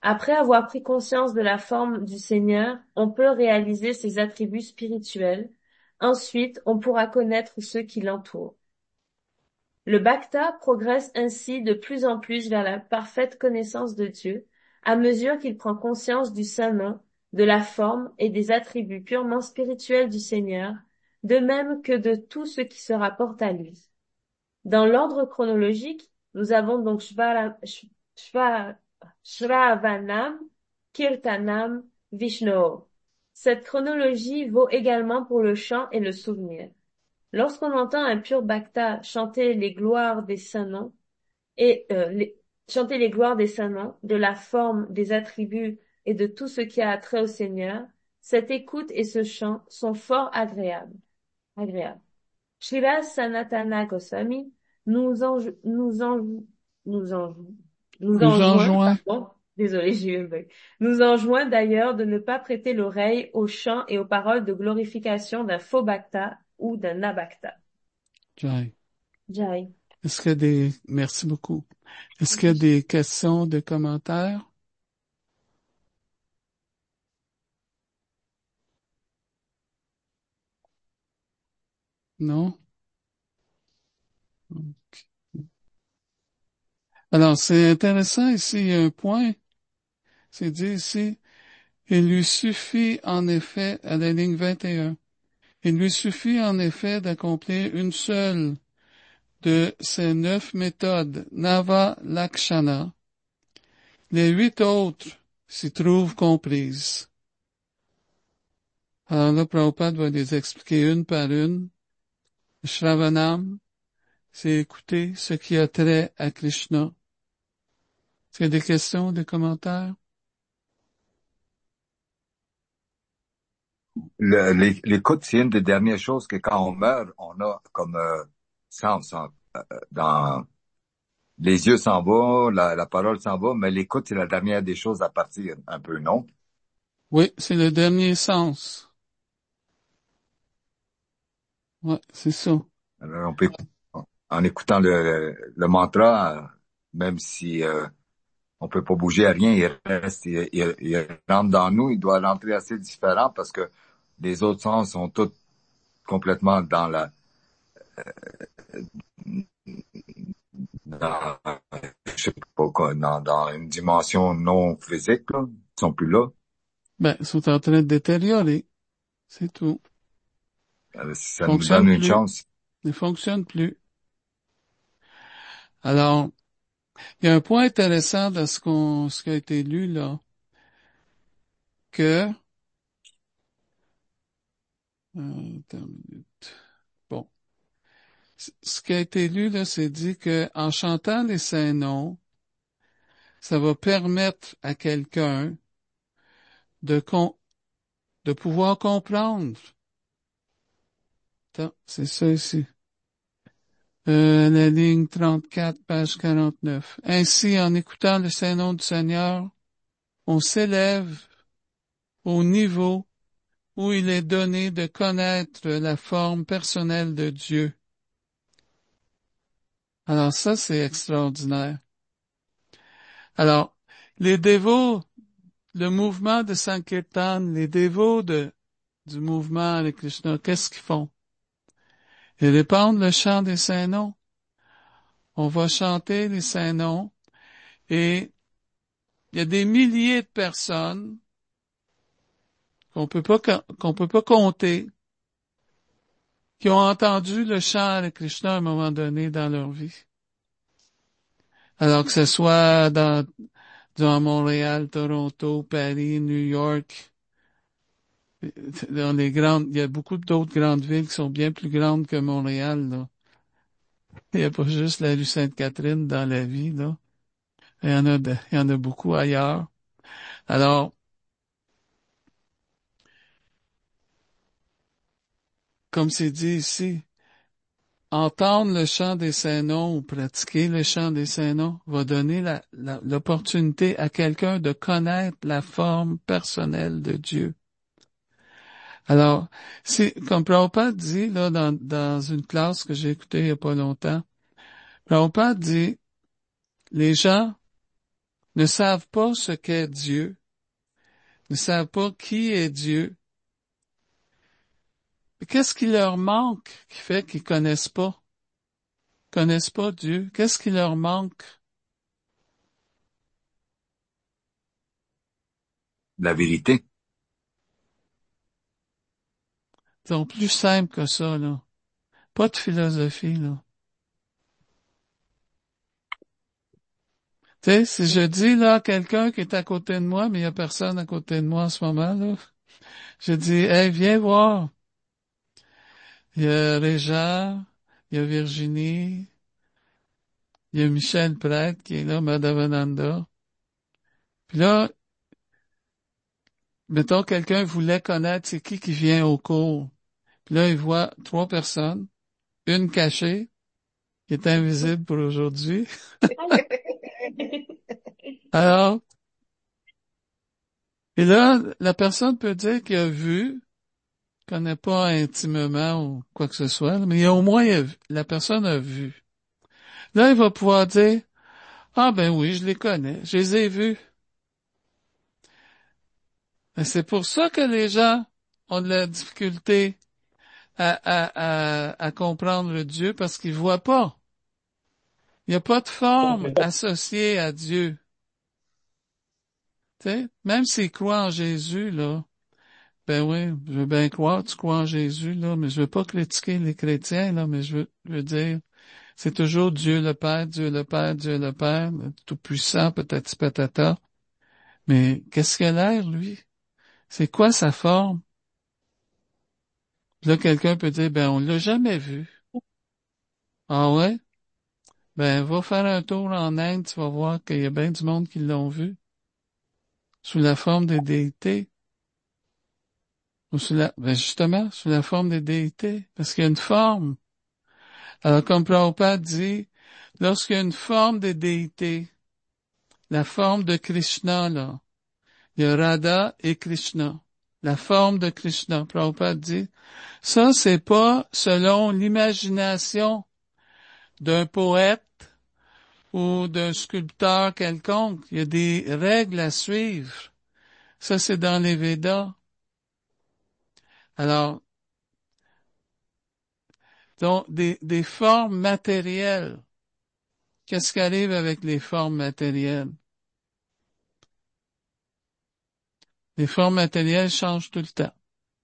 Après avoir pris conscience de la forme du Seigneur, on peut réaliser ses attributs spirituels. Ensuite, on pourra connaître ceux qui l'entourent. Le bhakta progresse ainsi de plus en plus vers la parfaite connaissance de Dieu, à mesure qu'il prend conscience du Saint-Nom, de la forme et des attributs purement spirituels du Seigneur, de même que de tout ce qui se rapporte à lui. Dans l'ordre chronologique, nous avons donc Shvara- Shva- Shravanam, Kirtanam, Vishnu. Cette chronologie vaut également pour le chant et le souvenir. Lorsqu'on entend un pur bhakta chanter les gloires des saints noms et euh, les, chanter les gloires des saints noms, de la forme, des attributs et de tout ce qui a trait au Seigneur, cette écoute et ce chant sont fort agréables. agréables. Srila Sanatana Goswami nous en, nous en, nous en, nous Nous enjoint, enjoint. pardon, désolé, j'ai eu un bug, nous enjoint d'ailleurs de ne pas prêter l'oreille aux chants et aux paroles de glorification d'un faux bhakta ou d'un abhakta. Jai. Jai. Est-ce qu'il y a des, merci beaucoup. Est-ce qu'il y a des questions, des commentaires? Non? Ok. Alors, c'est intéressant ici, il y a un point. C'est dit ici, il lui suffit en effet, à la ligne vingt et un, il lui suffit en effet d'accomplir une seule de ces neuf méthodes Nava Lakshana. Les huit autres s'y trouvent comprises. Alors là, Prabhupada va les expliquer une par une. Shravanam, c'est écouter ce qui a trait à Krishna. Est-ce qu'il y a des questions, des commentaires? Le- l'é- L'écoute, c'est une des dernières choses que quand on meurt, on a comme euh, sens. Hein. Euh, dans les yeux s'en vont, la, la parole s'en va, mais l'écoute, c'est la dernière des choses à partir, un peu, non? Oui, c'est le dernier sens. Ouais, c'est ça. Alors, on peut, en écoutant le, le mantra, euh, même si euh, on peut pas bouger à rien, il reste, il, il, il rentre dans nous, il doit rentrer assez différent parce que les autres sens sont tous complètement dans la, dans, je sais pas quoi, dans, dans une dimension non physique, là. Ils sont plus là. Ben, ils sont en train de détériorer. C'est tout. Euh, Ils Ça nous donne fonctionnent une plus. chance. Ils ne fonctionnent plus. Alors, il y a un point intéressant dans ce qu'on, ce qui a été lu, là, que, euh, attends une minute. Bon. C- Ce qui a été lu, là, c'est dit que, en chantant les saints noms, ça va permettre à quelqu'un de con, de pouvoir comprendre. Attends, c'est ça ici. Euh, la ligne trente-quatre, page quarante-neuf. Ainsi, en écoutant le saint nom du Seigneur, on s'élève au niveau où il est donné de connaître la forme personnelle de Dieu. Alors ça, c'est extraordinaire. Alors, les dévots, le mouvement de Sankirtan, les dévots de, du mouvement Hare Krishna, qu'est-ce qu'ils font? Ils répandent le chant des saints noms. On va chanter les saints noms et il y a des milliers de personnes qu'on peut pas, qu'on peut pas compter, qui ont entendu le chant de Krishna à un moment donné dans leur vie. Alors que ce soit dans, dans Montréal, Toronto, Paris, New York, dans les grandes, il y a beaucoup d'autres grandes villes qui sont bien plus grandes que Montréal, là. Il n'y a pas juste la rue Sainte-Catherine dans la vie, là. Il y en a de- il y en a beaucoup ailleurs. Alors, comme c'est dit ici, entendre le chant des saints noms ou pratiquer le chant des saints noms va donner la, la, l'opportunité à quelqu'un de connaître la forme personnelle de Dieu. Alors, c'est comme Prabhupada dit là dans, dans une classe que j'ai écoutée il y a pas longtemps, Prabhupada dit, les gens ne savent pas ce qu'est Dieu, ne savent pas qui est Dieu. Qu'est-ce qui leur manque qui fait qu'ils connaissent pas, connaissent pas Dieu? Qu'est-ce qui leur manque? La vérité. C'est plus simple que ça, là. Pas de philosophie, là. Tu sais, si je dis, là, à quelqu'un qui est à côté de moi, mais il y a personne à côté de moi en ce moment, là, je dis, hey, viens voir. Il y a Réjean, il y a Virginie, il y a Michel Prêtre qui est là, Madhavananda. Puis là, mettons, quelqu'un voulait connaître c'est qui qui vient au cours. Puis là, il voit trois personnes, une cachée, qui est invisible pour aujourd'hui. Alors, et là, la personne peut dire qu'il a vu, connaît pas intimement ou quoi que ce soit, mais il y a au moins, il a vu- la personne a vu. Là, il va pouvoir dire, ah ben oui, je les connais, je les ai vus. Et c'est pour ça que les gens ont de la difficulté à, à, à, à comprendre le Dieu parce qu'ils voient pas. Il n'y a pas de forme associée à Dieu. Tu sais, même s'ils croient en Jésus, là, ben oui, je veux bien croire, tu crois en Jésus, là, mais je veux pas critiquer les chrétiens, là, mais je veux, je veux dire, c'est toujours Dieu le Père, Dieu le Père, Dieu le Père, le Tout-Puissant, patati patata. Mais qu'est-ce qu'il a l'air, lui? C'est quoi sa forme? Là, quelqu'un peut dire, ben, on l'a jamais vu. Ah ouais? Ben, va faire un tour en Inde, tu vas voir qu'il y a bien du monde qui l'ont vu. Sous la forme des déités. Ou sous la, ben justement, sous la forme des déités. Parce qu'il y a une forme. Alors, comme Prabhupada dit, lorsqu'il y a une forme des déités, la forme de Krishna, là, il y a Radha et Krishna. La forme de Krishna. Prabhupada dit, ça, c'est pas selon l'imagination d'un poète ou d'un sculpteur quelconque. Il y a des règles à suivre. Ça, c'est dans les Védas. Alors, donc, des, des formes matérielles. Qu'est-ce qui arrive avec les formes matérielles? Les formes matérielles changent tout le temps.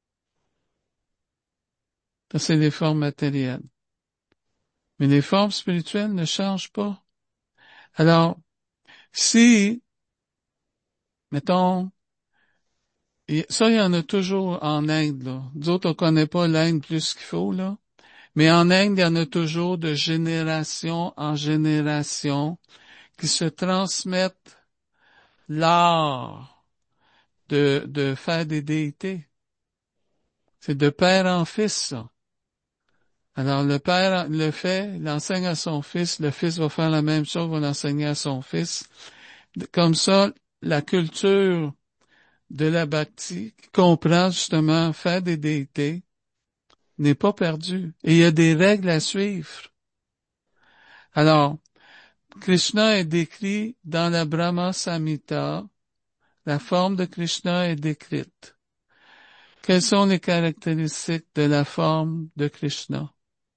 Ça, c'est les formes matérielles. Mais les formes spirituelles ne changent pas. Alors, si, mettons, et ça, il y en a toujours en Inde, là. Nous autres, on connaît pas l'Inde plus qu'il faut, là. Mais en Inde, il y en a toujours de génération en génération qui se transmettent l'art de, de faire des déités. C'est de père en fils, ça. Alors, le père le fait, il l'enseigne à son fils, le fils va faire la même chose, va l'enseigner à son fils. Comme ça, la culture de la bhakti, qui comprend justement faire des déités, n'est pas perdue. Et il y a des règles à suivre. Alors, Krishna est décrit dans la Brahma Samhita. La forme de Krishna est décrite. Quelles sont les caractéristiques de la forme de Krishna?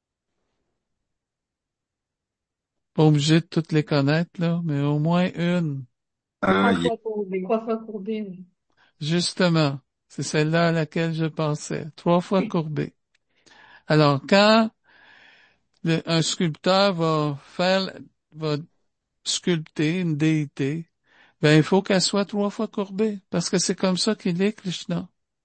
Pas obligé de toutes les connaître, là, mais au moins une. Euh, Trois il est fois courbé. Trois fois courbé, oui. Justement, c'est celle-là à laquelle je pensais. Trois fois courbée. Alors, quand le- un sculpteur va faire, va sculpter une déité, ben, il faut qu'elle soit trois fois courbée, parce que c'est comme ça qu'il est, Krishna.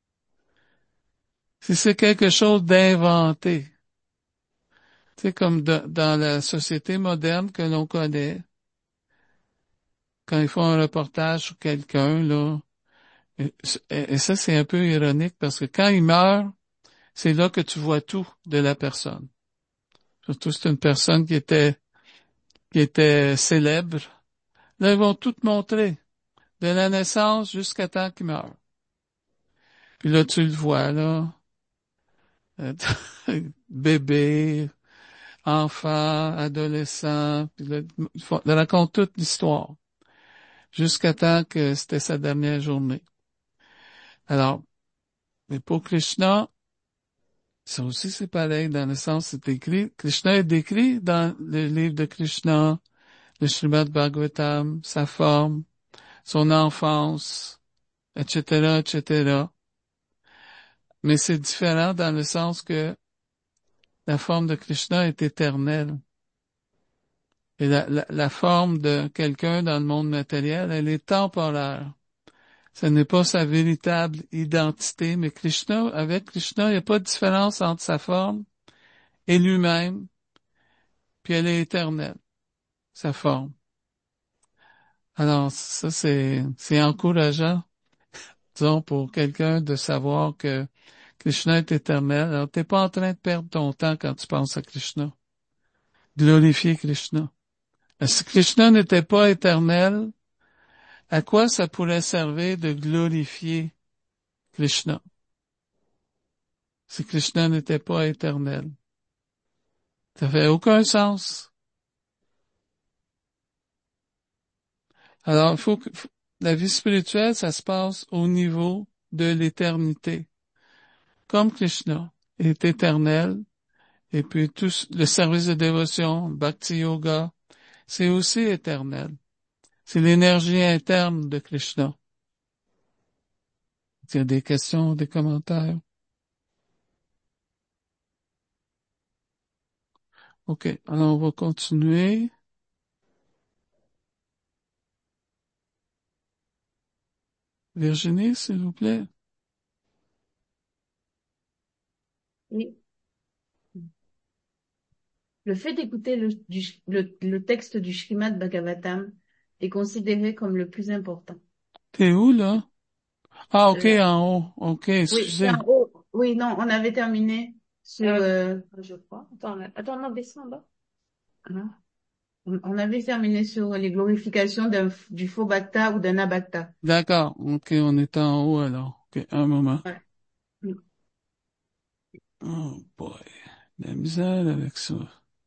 Si c'est quelque chose d'inventé, c'est comme de- dans la société moderne que l'on connaît, quand ils font un reportage sur quelqu'un, là, et, et ça c'est un peu ironique parce que quand il meurt, c'est là que tu vois tout de la personne. Surtout c'est une personne qui était qui était célèbre. Là, ils vont tout te montrer, de la naissance jusqu'à temps qu'il meurt. Puis là, tu le vois, là, euh, bébé, enfant, adolescent, puis là, ils font- ils racontent toute l'histoire. jusqu'à temps que c'était sa dernière journée. Alors, mais pour Krishna, ça aussi c'est pareil, dans le sens c'est écrit, Krishna est décrit dans le livre de Krishna, le Srimad Bhagavatam, sa forme, son enfance, et cetera, et cetera. Mais c'est différent dans le sens que la forme de Krishna est éternelle. Et la, la, la forme de quelqu'un dans le monde matériel, elle est temporaire. Ce n'est pas sa véritable identité, mais Krishna, avec Krishna, il n'y a pas de différence entre sa forme et lui-même, puis elle est éternelle, sa forme. Alors, ça, c'est, c'est encourageant, disons, pour quelqu'un de savoir que Krishna est éternel. Alors, t'es pas en train de perdre ton temps quand tu penses à Krishna. Glorifier Krishna. Si Krishna n'était pas éternel, à quoi ça pourrait servir de glorifier Krishna? Si Krishna n'était pas éternel. Ça fait aucun sens. Alors, il faut que, la vie spirituelle, ça se passe au niveau de l'éternité. Comme Krishna est éternel, et puis tout le service de dévotion, Bhakti Yoga, c'est aussi éternel. C'est l'énergie interne de Krishna. Il y a des questions, des commentaires? OK, alors on va continuer. Virginie, s'il vous plaît. Oui. Le fait d'écouter le, du- le, le texte du Srimad Bhagavatam est considéré comme le plus important. T'es où, là? Ah, OK, Euh, en haut. OK, oui, c'est excusez. en haut. Oui, non, on avait terminé sur, Euh, euh, je crois. Attends, là- attends, non, descends en bas. hein, on on avait terminé sur les glorifications d'un, du faux bhakta ou d'un abhakta. D'accord. OK, on est en haut, alors. OK, un moment. Ouais. Oh, boy. La misère avec ça.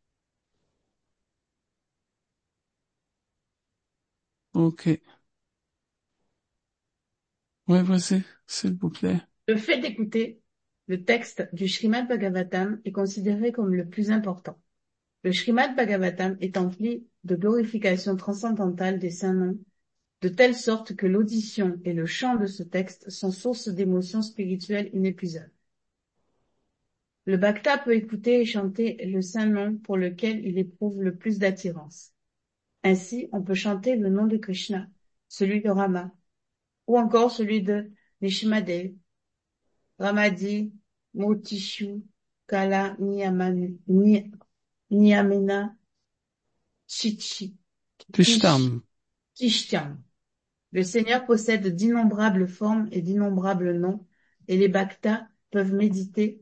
OK. Oui, vas-y, s'il vous plaît. Le fait d'écouter le texte du Srimad Bhagavatam est considéré comme le plus important. Le Srimad Bhagavatam est empli de glorification transcendantale des saints noms, de telle sorte que l'audition et le chant de ce texte sont source d'émotions spirituelles inépuisables. Le bhakta peut écouter et chanter le saint nom pour lequel il éprouve le plus d'attirance. Ainsi, on peut chanter le nom de Krishna, celui de Rama, ou encore celui de Nishimadev, Ramadi, Motishu, Kala, Niyamani- Ni- Niyamena, Chichi, Tish, Tishtam. Tishtyam. Le Seigneur possède d'innombrables formes et d'innombrables noms, et les bhaktas peuvent méditer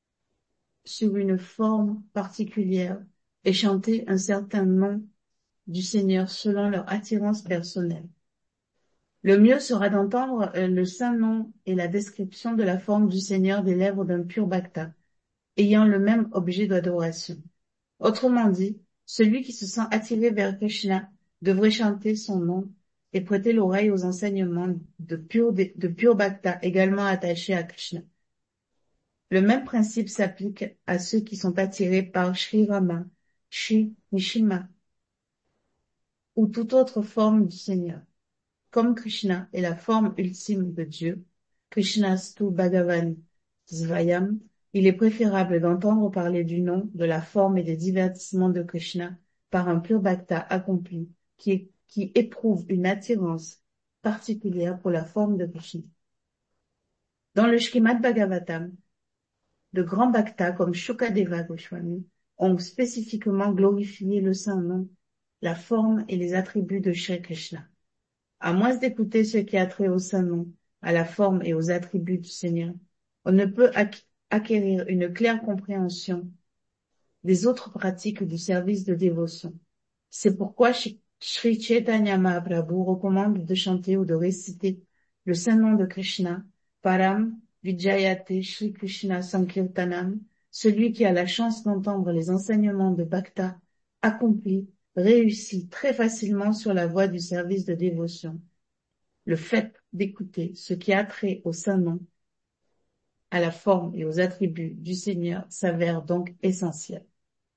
sur une forme particulière et chanter un certain nom du Seigneur selon leur attirance personnelle. Le mieux sera d'entendre euh, le saint nom et la description de la forme du Seigneur des lèvres d'un pur bhakta, ayant le même objet d'adoration. Autrement dit, celui qui se sent attiré vers Krishna devrait chanter son nom et prêter l'oreille aux enseignements de pur, de pur bhakta également attachés à Krishna. Le même principe s'applique à ceux qui sont attirés par Sri Rama, Sri Nishima ou toute autre forme du Seigneur. Comme Krishna est la forme ultime de Dieu, Krishnastu Bhagavan Svayam, il est préférable d'entendre parler du nom, de la forme et des divertissements de Krishna par un pur bhakta accompli qui, est- qui éprouve une attirance particulière pour la forme de Krishna. Dans le Srimad Bhagavatam, de grands bhaktas comme Shukadeva Goswami ont spécifiquement glorifié le saint nom, la forme et les attributs de Shri Krishna. À moins d'écouter ce qui a trait au saint nom, à la forme et aux attributs du Seigneur, on ne peut ac- acquérir une claire compréhension des autres pratiques du service de dévotion. C'est pourquoi Sh- Sri Chaitanya Mahaprabhu recommande de chanter ou de réciter le saint nom de Krishna, Param Vijayate Shri Krishna Sankirtanam, celui qui a la chance d'entendre les enseignements de Bhakta accomplis réussit très facilement sur la voie du service de dévotion. Le fait d'écouter ce qui a trait au Saint-Nom, à la forme et aux attributs du Seigneur s'avère donc essentiel.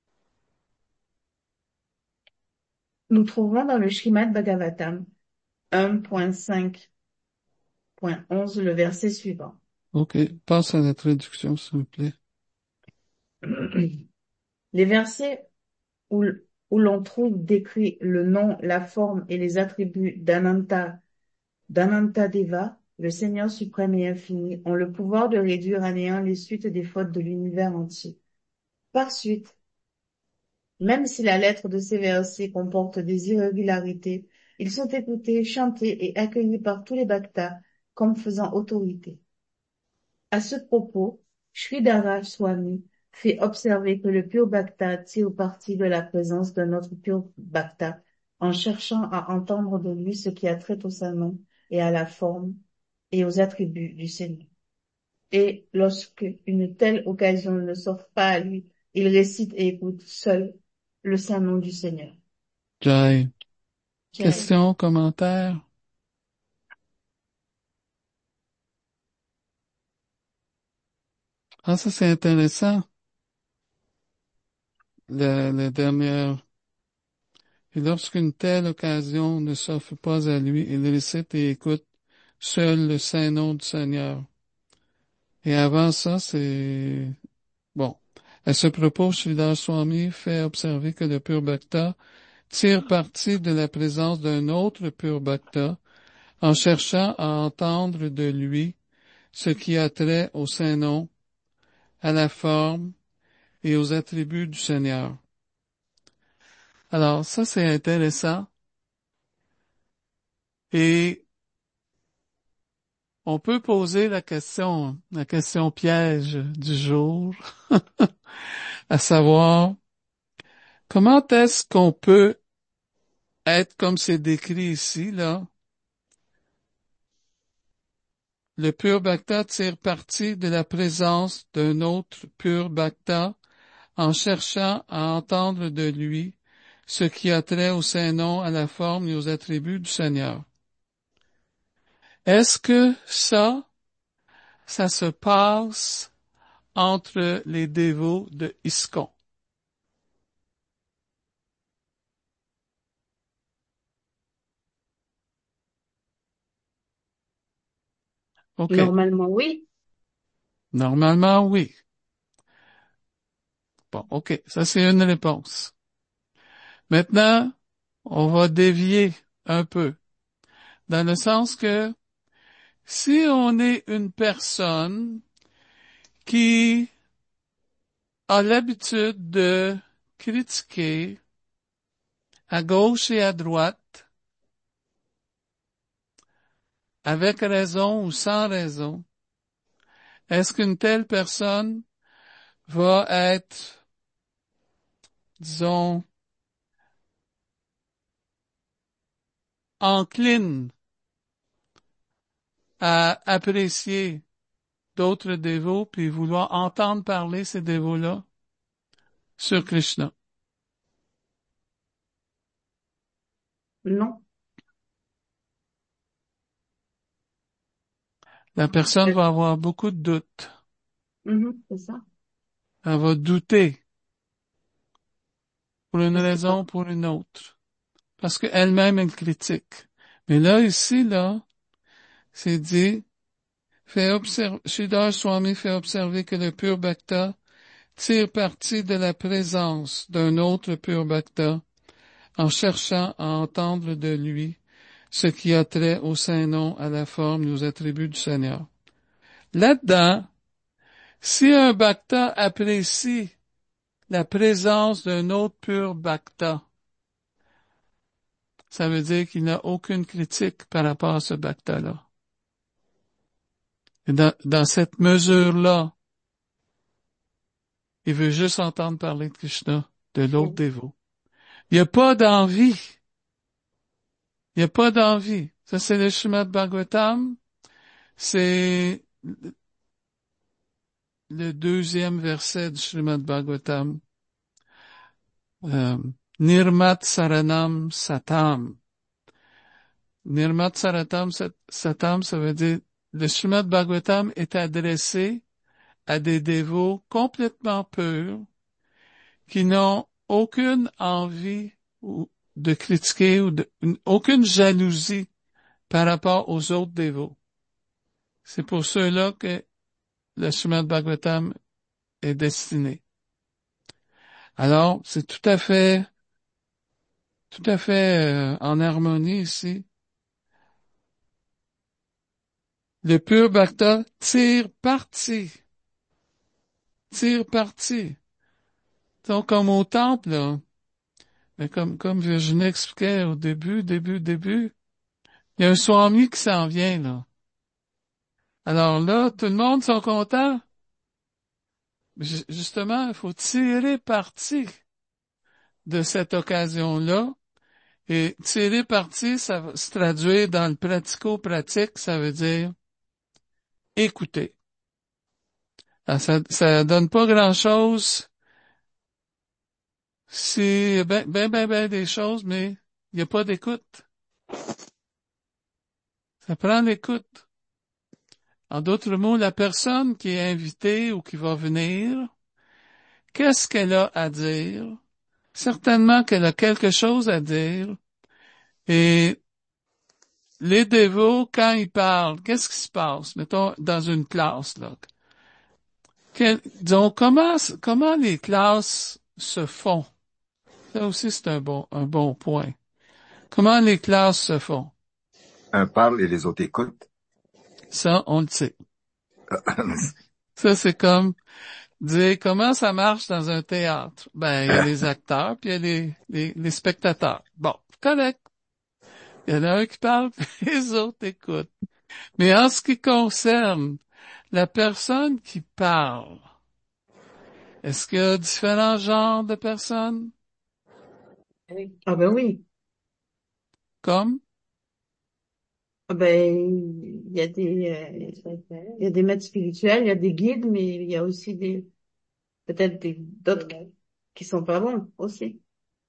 Nous trouvons dans le Srimad Bhagavatam un point cinq point onze le verset suivant. OK. Passe à la traduction, s'il vous plaît. Les versets où, où l'on trouve décrit le nom, la forme et les attributs d'Ananta, d'Anantadeva, le Seigneur suprême et infini, ont le pouvoir de réduire à néant les suites des fautes de l'univers entier. Par suite, même si la lettre de ces versets comporte des irrégularités, ils sont écoutés, chantés et accueillis par tous les bhaktas comme faisant autorité. À ce propos, Sridhara Swami fait observer que le pur bhakta tire parti de la présence d'un autre pur bhakta en cherchant à entendre de lui ce qui a trait au Saint-Nom et à la forme et aux attributs du Seigneur. Et lorsque une telle occasion ne s'offre pas à lui, il récite et écoute seul le Saint-Nom du Seigneur. Jai. Jai. Question, commentaire? Ah, ça, c'est intéressant. La, la dernière. Et lorsqu'une telle occasion ne s'offre pas à lui, il récite et écoute seul le saint nom du Seigneur. Et avant ça, c'est... Bon. À ce propos, Sridhar Swami fait observer que le pur bhakta tire parti de la présence d'un autre pur bhakta en cherchant à entendre de lui ce qui a trait au saint nom, à la forme et aux attributs du Seigneur. Alors, ça, c'est intéressant. Et on peut poser la question, la question piège du jour, à savoir, comment est-ce qu'on peut être comme c'est décrit ici, là? Le pur bhakta tire parti de la présence d'un autre pur bhakta en cherchant à entendre de lui ce qui a trait au Saint-Nom, à la forme et aux attributs du Seigneur. Est-ce que ça, ça se passe entre les dévots de ISKCON? OK. Normalement, oui. Normalement, oui. Bon, OK. Ça, c'est une réponse. Maintenant, on va dévier un peu. Dans le sens que si on est une personne qui a l'habitude de critiquer à gauche et à droite, avec raison ou sans raison, est-ce qu'une telle personne va être, disons, encline à apprécier d'autres dévots puis vouloir entendre parler ces dévots-là sur Krishna? Non. La personne va avoir beaucoup de doutes. Mm-hmm, c'est ça. Elle va douter pour une Parce que, raison ou pour une autre. Parce qu'elle-même, elle critique. Mais là, ici, là, c'est dit, fait observer, Sridhar Swami fait observer que le pur bhakta tire parti de la présence d'un autre pur bhakta en cherchant à entendre de lui ce qui a trait au Saint-Nom, à la forme et aux attributs du Seigneur. Là-dedans, si un bhakta apprécie la présence d'un autre pur bhakta, ça veut dire qu'il n'a aucune critique par rapport à ce bhakta-là. Et dans, dans cette mesure-là, il veut juste entendre parler de Krishna, de l'autre dévot. Il n'y a pas d'envie. Il n'y a pas d'envie. Ça, c'est le Srimad Bhagavatam. C'est le deuxième verset du Srimad Bhagavatam. Euh, Nirmat Saranam Satam. Nirmat Saranam Satam, ça veut dire, le Srimad Bhagavatam est adressé à des dévots complètement purs qui n'ont aucune envie ou de critiquer ou de, aucune jalousie par rapport aux autres dévots. C'est pour ceux-là que le Srimad Bhagavatam est destiné. Alors, c'est tout à fait, tout à fait euh, en harmonie ici. Le pur Bhakta tire parti, tire parti. Donc, comme au temple, là, mais comme, comme Virginie expliquait au début, début, début, il y a un Swami qui s'en vient, là. Alors là, tout le monde sont contents. J- Justement, il faut tirer parti de cette occasion-là. Et tirer parti, ça va se traduire dans le pratico-pratique, ça veut dire écouter. Ah, ça, ça donne pas grand-chose si, ben, ben, ben, ben des choses, mais il n'y a pas d'écoute. Ça prend l'écoute. En d'autres mots, la personne qui est invitée ou qui va venir, qu'est-ce qu'elle a à dire? Certainement qu'elle a quelque chose à dire. Et les dévots, quand ils parlent, qu'est-ce qui se passe? Mettons, dans une classe, là. Quel- disons, comment, comment les classes se font? Ça aussi, c'est un bon, un bon point. Comment les classes se font? Un parle et les autres écoutent. Ça, on le sait. Ça, c'est comme dire comment ça marche dans un théâtre. Ben, il y a les acteurs, puis il y a les, les, les spectateurs. Bon, correct. Il y en a un qui parle, puis les autres écoutent. Mais en ce qui concerne la personne qui parle, est-ce qu'il y a différents genres de personnes? Ah ben oui. Comme? Ah ben, il y a des, euh, il y a des maîtres spirituels, il y a des guides, mais il y a aussi des, peut-être des, d'autres qui qui sont pas bons aussi.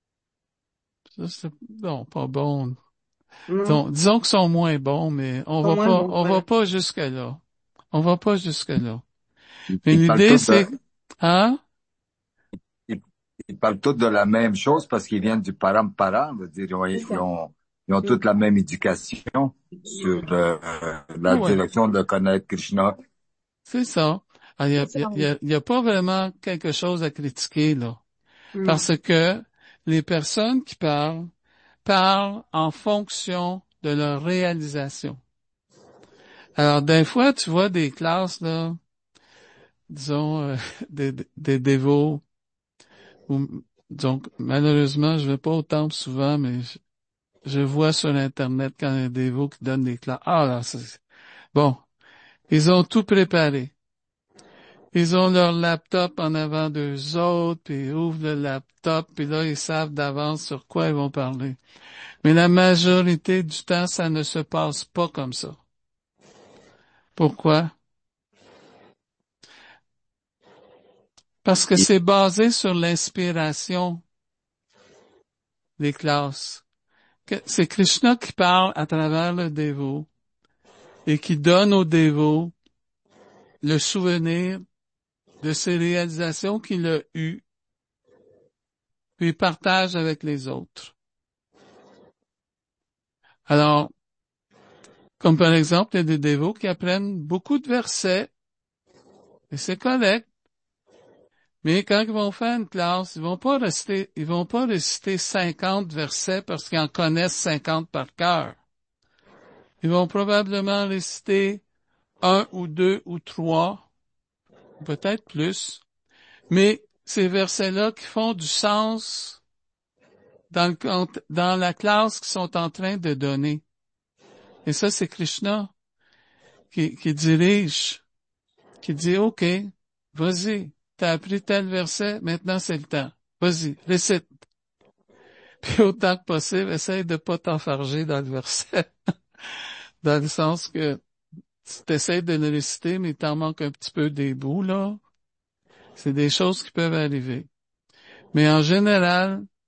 Ça, c'est, non, pas bon. Non, Disons, disons qu'ils sont moins bons, mais on ils sont va moins pas, bons, on va voilà. pas jusque-là. On va pas jusque-là. Ils, Mais ils parlent l'idée, tous de, c'est, hein? ils, ils parlent tous de la même chose parce qu'ils viennent du parampara, veut dire, ils ont, C'est ils ça. ont, ils ont toute la même éducation sur euh, la Ouais, direction de connaître Krishna. c'est ça. Ah, Il y a, C'est il y ça, a, il y oui. a il y a pas vraiment quelque chose à critiquer, là. Hmm. Parce que les personnes qui parlent, parlent en fonction de leur réalisation. Alors, des fois, tu vois des classes, là, disons, euh, des, des dévots, ou, donc, malheureusement, je vais pas au temple souvent, mais je, je vois sur Internet quand il y a des dévots qui donnent des classes. Ah, là, c'est, bon. Ils ont tout préparé. Ils ont leur laptop en avant d'eux autres, puis ils ouvrent le laptop, puis là, ils savent d'avance sur quoi ils vont parler. Mais la majorité du temps, ça ne se passe pas comme ça. Pourquoi? Parce que Ils- c'est basé sur l'inspiration des classes. Que- C'est Krishna qui parle à travers le dévot et qui donne au dévot le souvenir de ses réalisations qu'il a eues, puis il partage avec les autres. Alors, comme par exemple, il y a des dévots qui apprennent beaucoup de versets, et c'est correct, mais quand ils vont faire une classe, ils vont pas rester, ils vont pas réciter cinquante versets parce qu'ils en connaissent cinquante par cœur. Ils vont probablement réciter un ou deux ou trois, peut-être plus, mais ces versets-là qui font du sens dans, le, cont- dans la classe qu'ils sont en train de donner. Et ça, c'est Krishna qui, qui dirige, qui dit, OK, vas-y, t'as appris tel verset, maintenant c'est le temps. Vas-y, récite. Puis autant que possible, essaye de pas t'enfarger dans le verset. Dans le sens que tu t'essayes de le réciter, mais il t'en manque un petit peu des bouts, là. C'est des choses qui peuvent arriver. Mais en général,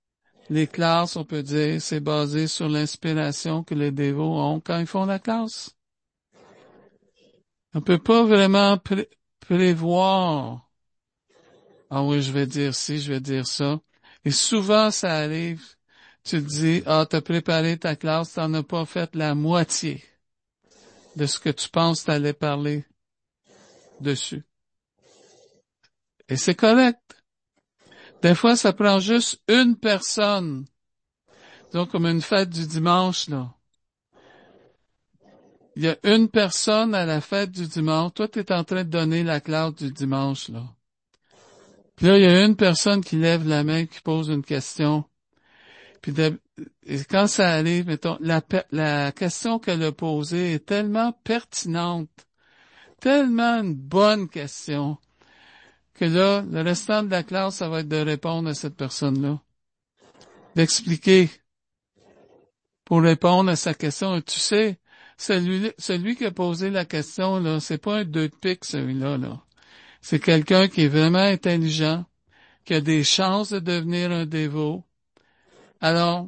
les classes, on peut dire, c'est basé sur l'inspiration que les dévots ont quand ils font la classe. On peut pas vraiment pré- prévoir. Ah oui, je vais dire ci, je vais dire ça. Et souvent, ça arrive. Tu te dis, ah, t'as préparé ta classe, t'en as pas fait la moitié de ce que tu penses t'allais parler dessus. Et c'est correct. Des fois, ça prend juste une personne. Disons comme une fête du dimanche, là. Il y a une personne à la fête du dimanche. Toi, tu es en train de donner la classe du dimanche, là. Puis là, il y a une personne qui lève la main, qui pose une question. Puis de- et quand ça arrive, mettons, la, pe- la question qu'elle a posée est tellement pertinente, tellement une bonne question, que là, le restant de la classe, ça va être de répondre à cette personne-là. D'expliquer pour répondre à sa question. Et tu sais, celui, celui qui a posé la question, là, c'est pas un deux de pique, celui-là, là. C'est quelqu'un qui est vraiment intelligent, qui a des chances de devenir un dévot. Alors,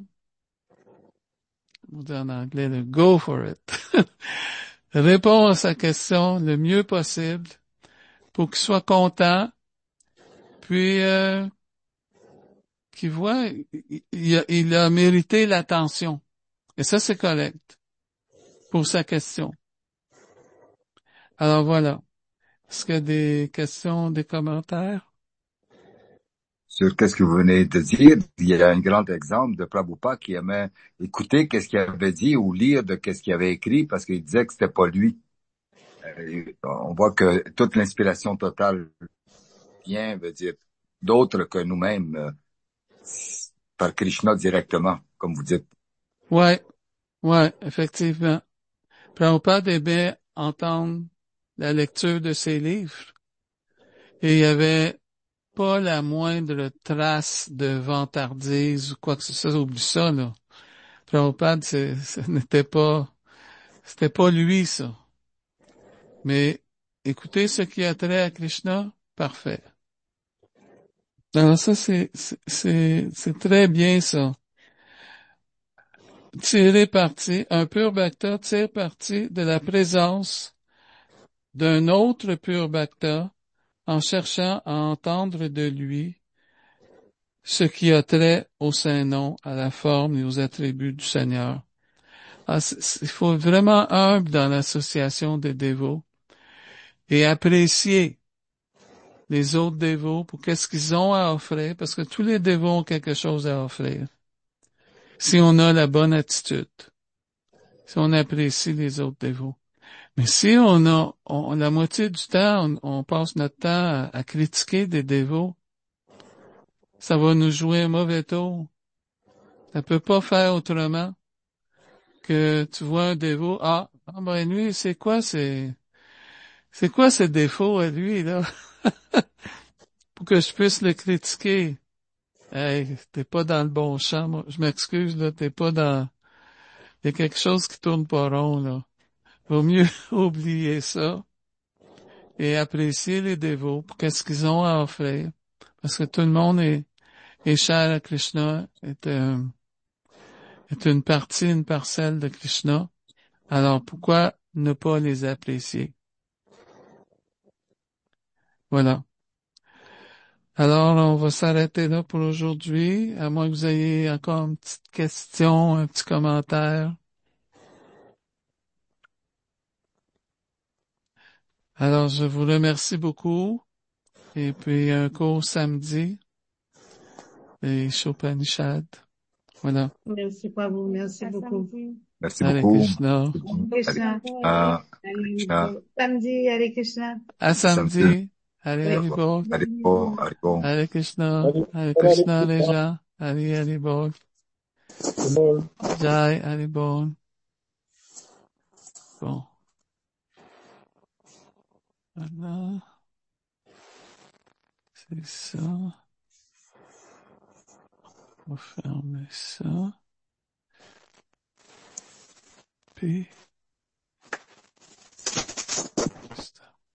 on dit en anglais, le go for it. Réponds à sa question le mieux possible pour qu'il soit content, puis euh, qu'il voit, il, il a, il a mérité l'attention. Et ça, c'est correct pour sa question. Alors voilà. Est-ce qu'il y a des questions, des commentaires? Sur qu'est-ce que vous venez de dire, il y a un grand exemple de Prabhupada qui aimait écouter qu'est-ce qu'il avait dit ou lire de qu'est-ce qu'il avait écrit parce qu'il disait que c'était pas lui. Euh, on voit que toute l'inspiration totale vient, veut dire, d'autres que nous-mêmes, euh, par Krishna directement, comme vous dites. Ouais, ouais, effectivement. Prabhupada aimait entendre la lecture de ses livres et il y avait pas la moindre trace de vantardise ou quoi que ce soit. Oublie ça, là. Prabhupada, c'est, ce n'était pas, c'était pas lui, ça. Mais écoutez ce qui a trait à Krishna, parfait. Alors ça, c'est, c'est, c'est c'est très bien, ça. Tirer parti, un pur bhakta tire parti de la présence d'un autre pur bhakta en cherchant à entendre de lui ce qui a trait au Saint-Nom, à la forme et aux attributs du Seigneur. Ah, c'est- c'est- il faut être vraiment humble dans l'association des dévots et apprécier les autres dévots pour qu'est-ce qu'ils ont à offrir, parce que tous les dévots ont quelque chose à offrir. Si on a la bonne attitude, si on apprécie les autres dévots. Mais si on a, on, la moitié du temps, on, on passe notre temps à, à critiquer des dévots, ça va nous jouer un mauvais tour. Ça peut pas faire autrement que tu vois un dévot, ah, ah ben lui, c'est quoi c'est, c'est quoi ses défauts à lui, là? Pour que je puisse le critiquer. Hey, t'es pas dans le bon champ, moi. Je m'excuse, là, t'es pas dans, il y a quelque chose qui tourne pas rond, là. Vaut mieux oublier ça et apprécier les dévots pour qu'est-ce qu'ils ont à offrir. Parce que tout le monde est, est cher à Krishna, est, euh, est une partie, une parcelle de Krishna. Alors pourquoi ne pas les apprécier? Voilà. Alors, on va s'arrêter là pour aujourd'hui, à moins que vous ayez encore une petite question, un petit commentaire. Alors, je vous remercie beaucoup. Et puis, un cours samedi, les Shopanishad. Voilà. Merci Prabhu, merci À beaucoup. samedi. Merci Hare beaucoup. Krishna. Hare Krishna. Krishna, Hare Krishna, Samedi, Hare Krishna. À samedi, samedi. Hare Oui. Haribol. Haribo, Haribo. Hare Krishna. Allez, Hare allez, Krishna, les Krishna. gens. Hare Haribol. C'est bon. Jai Haribol. Bon. Voilà. C'est ça. On va fermer ça. Puis,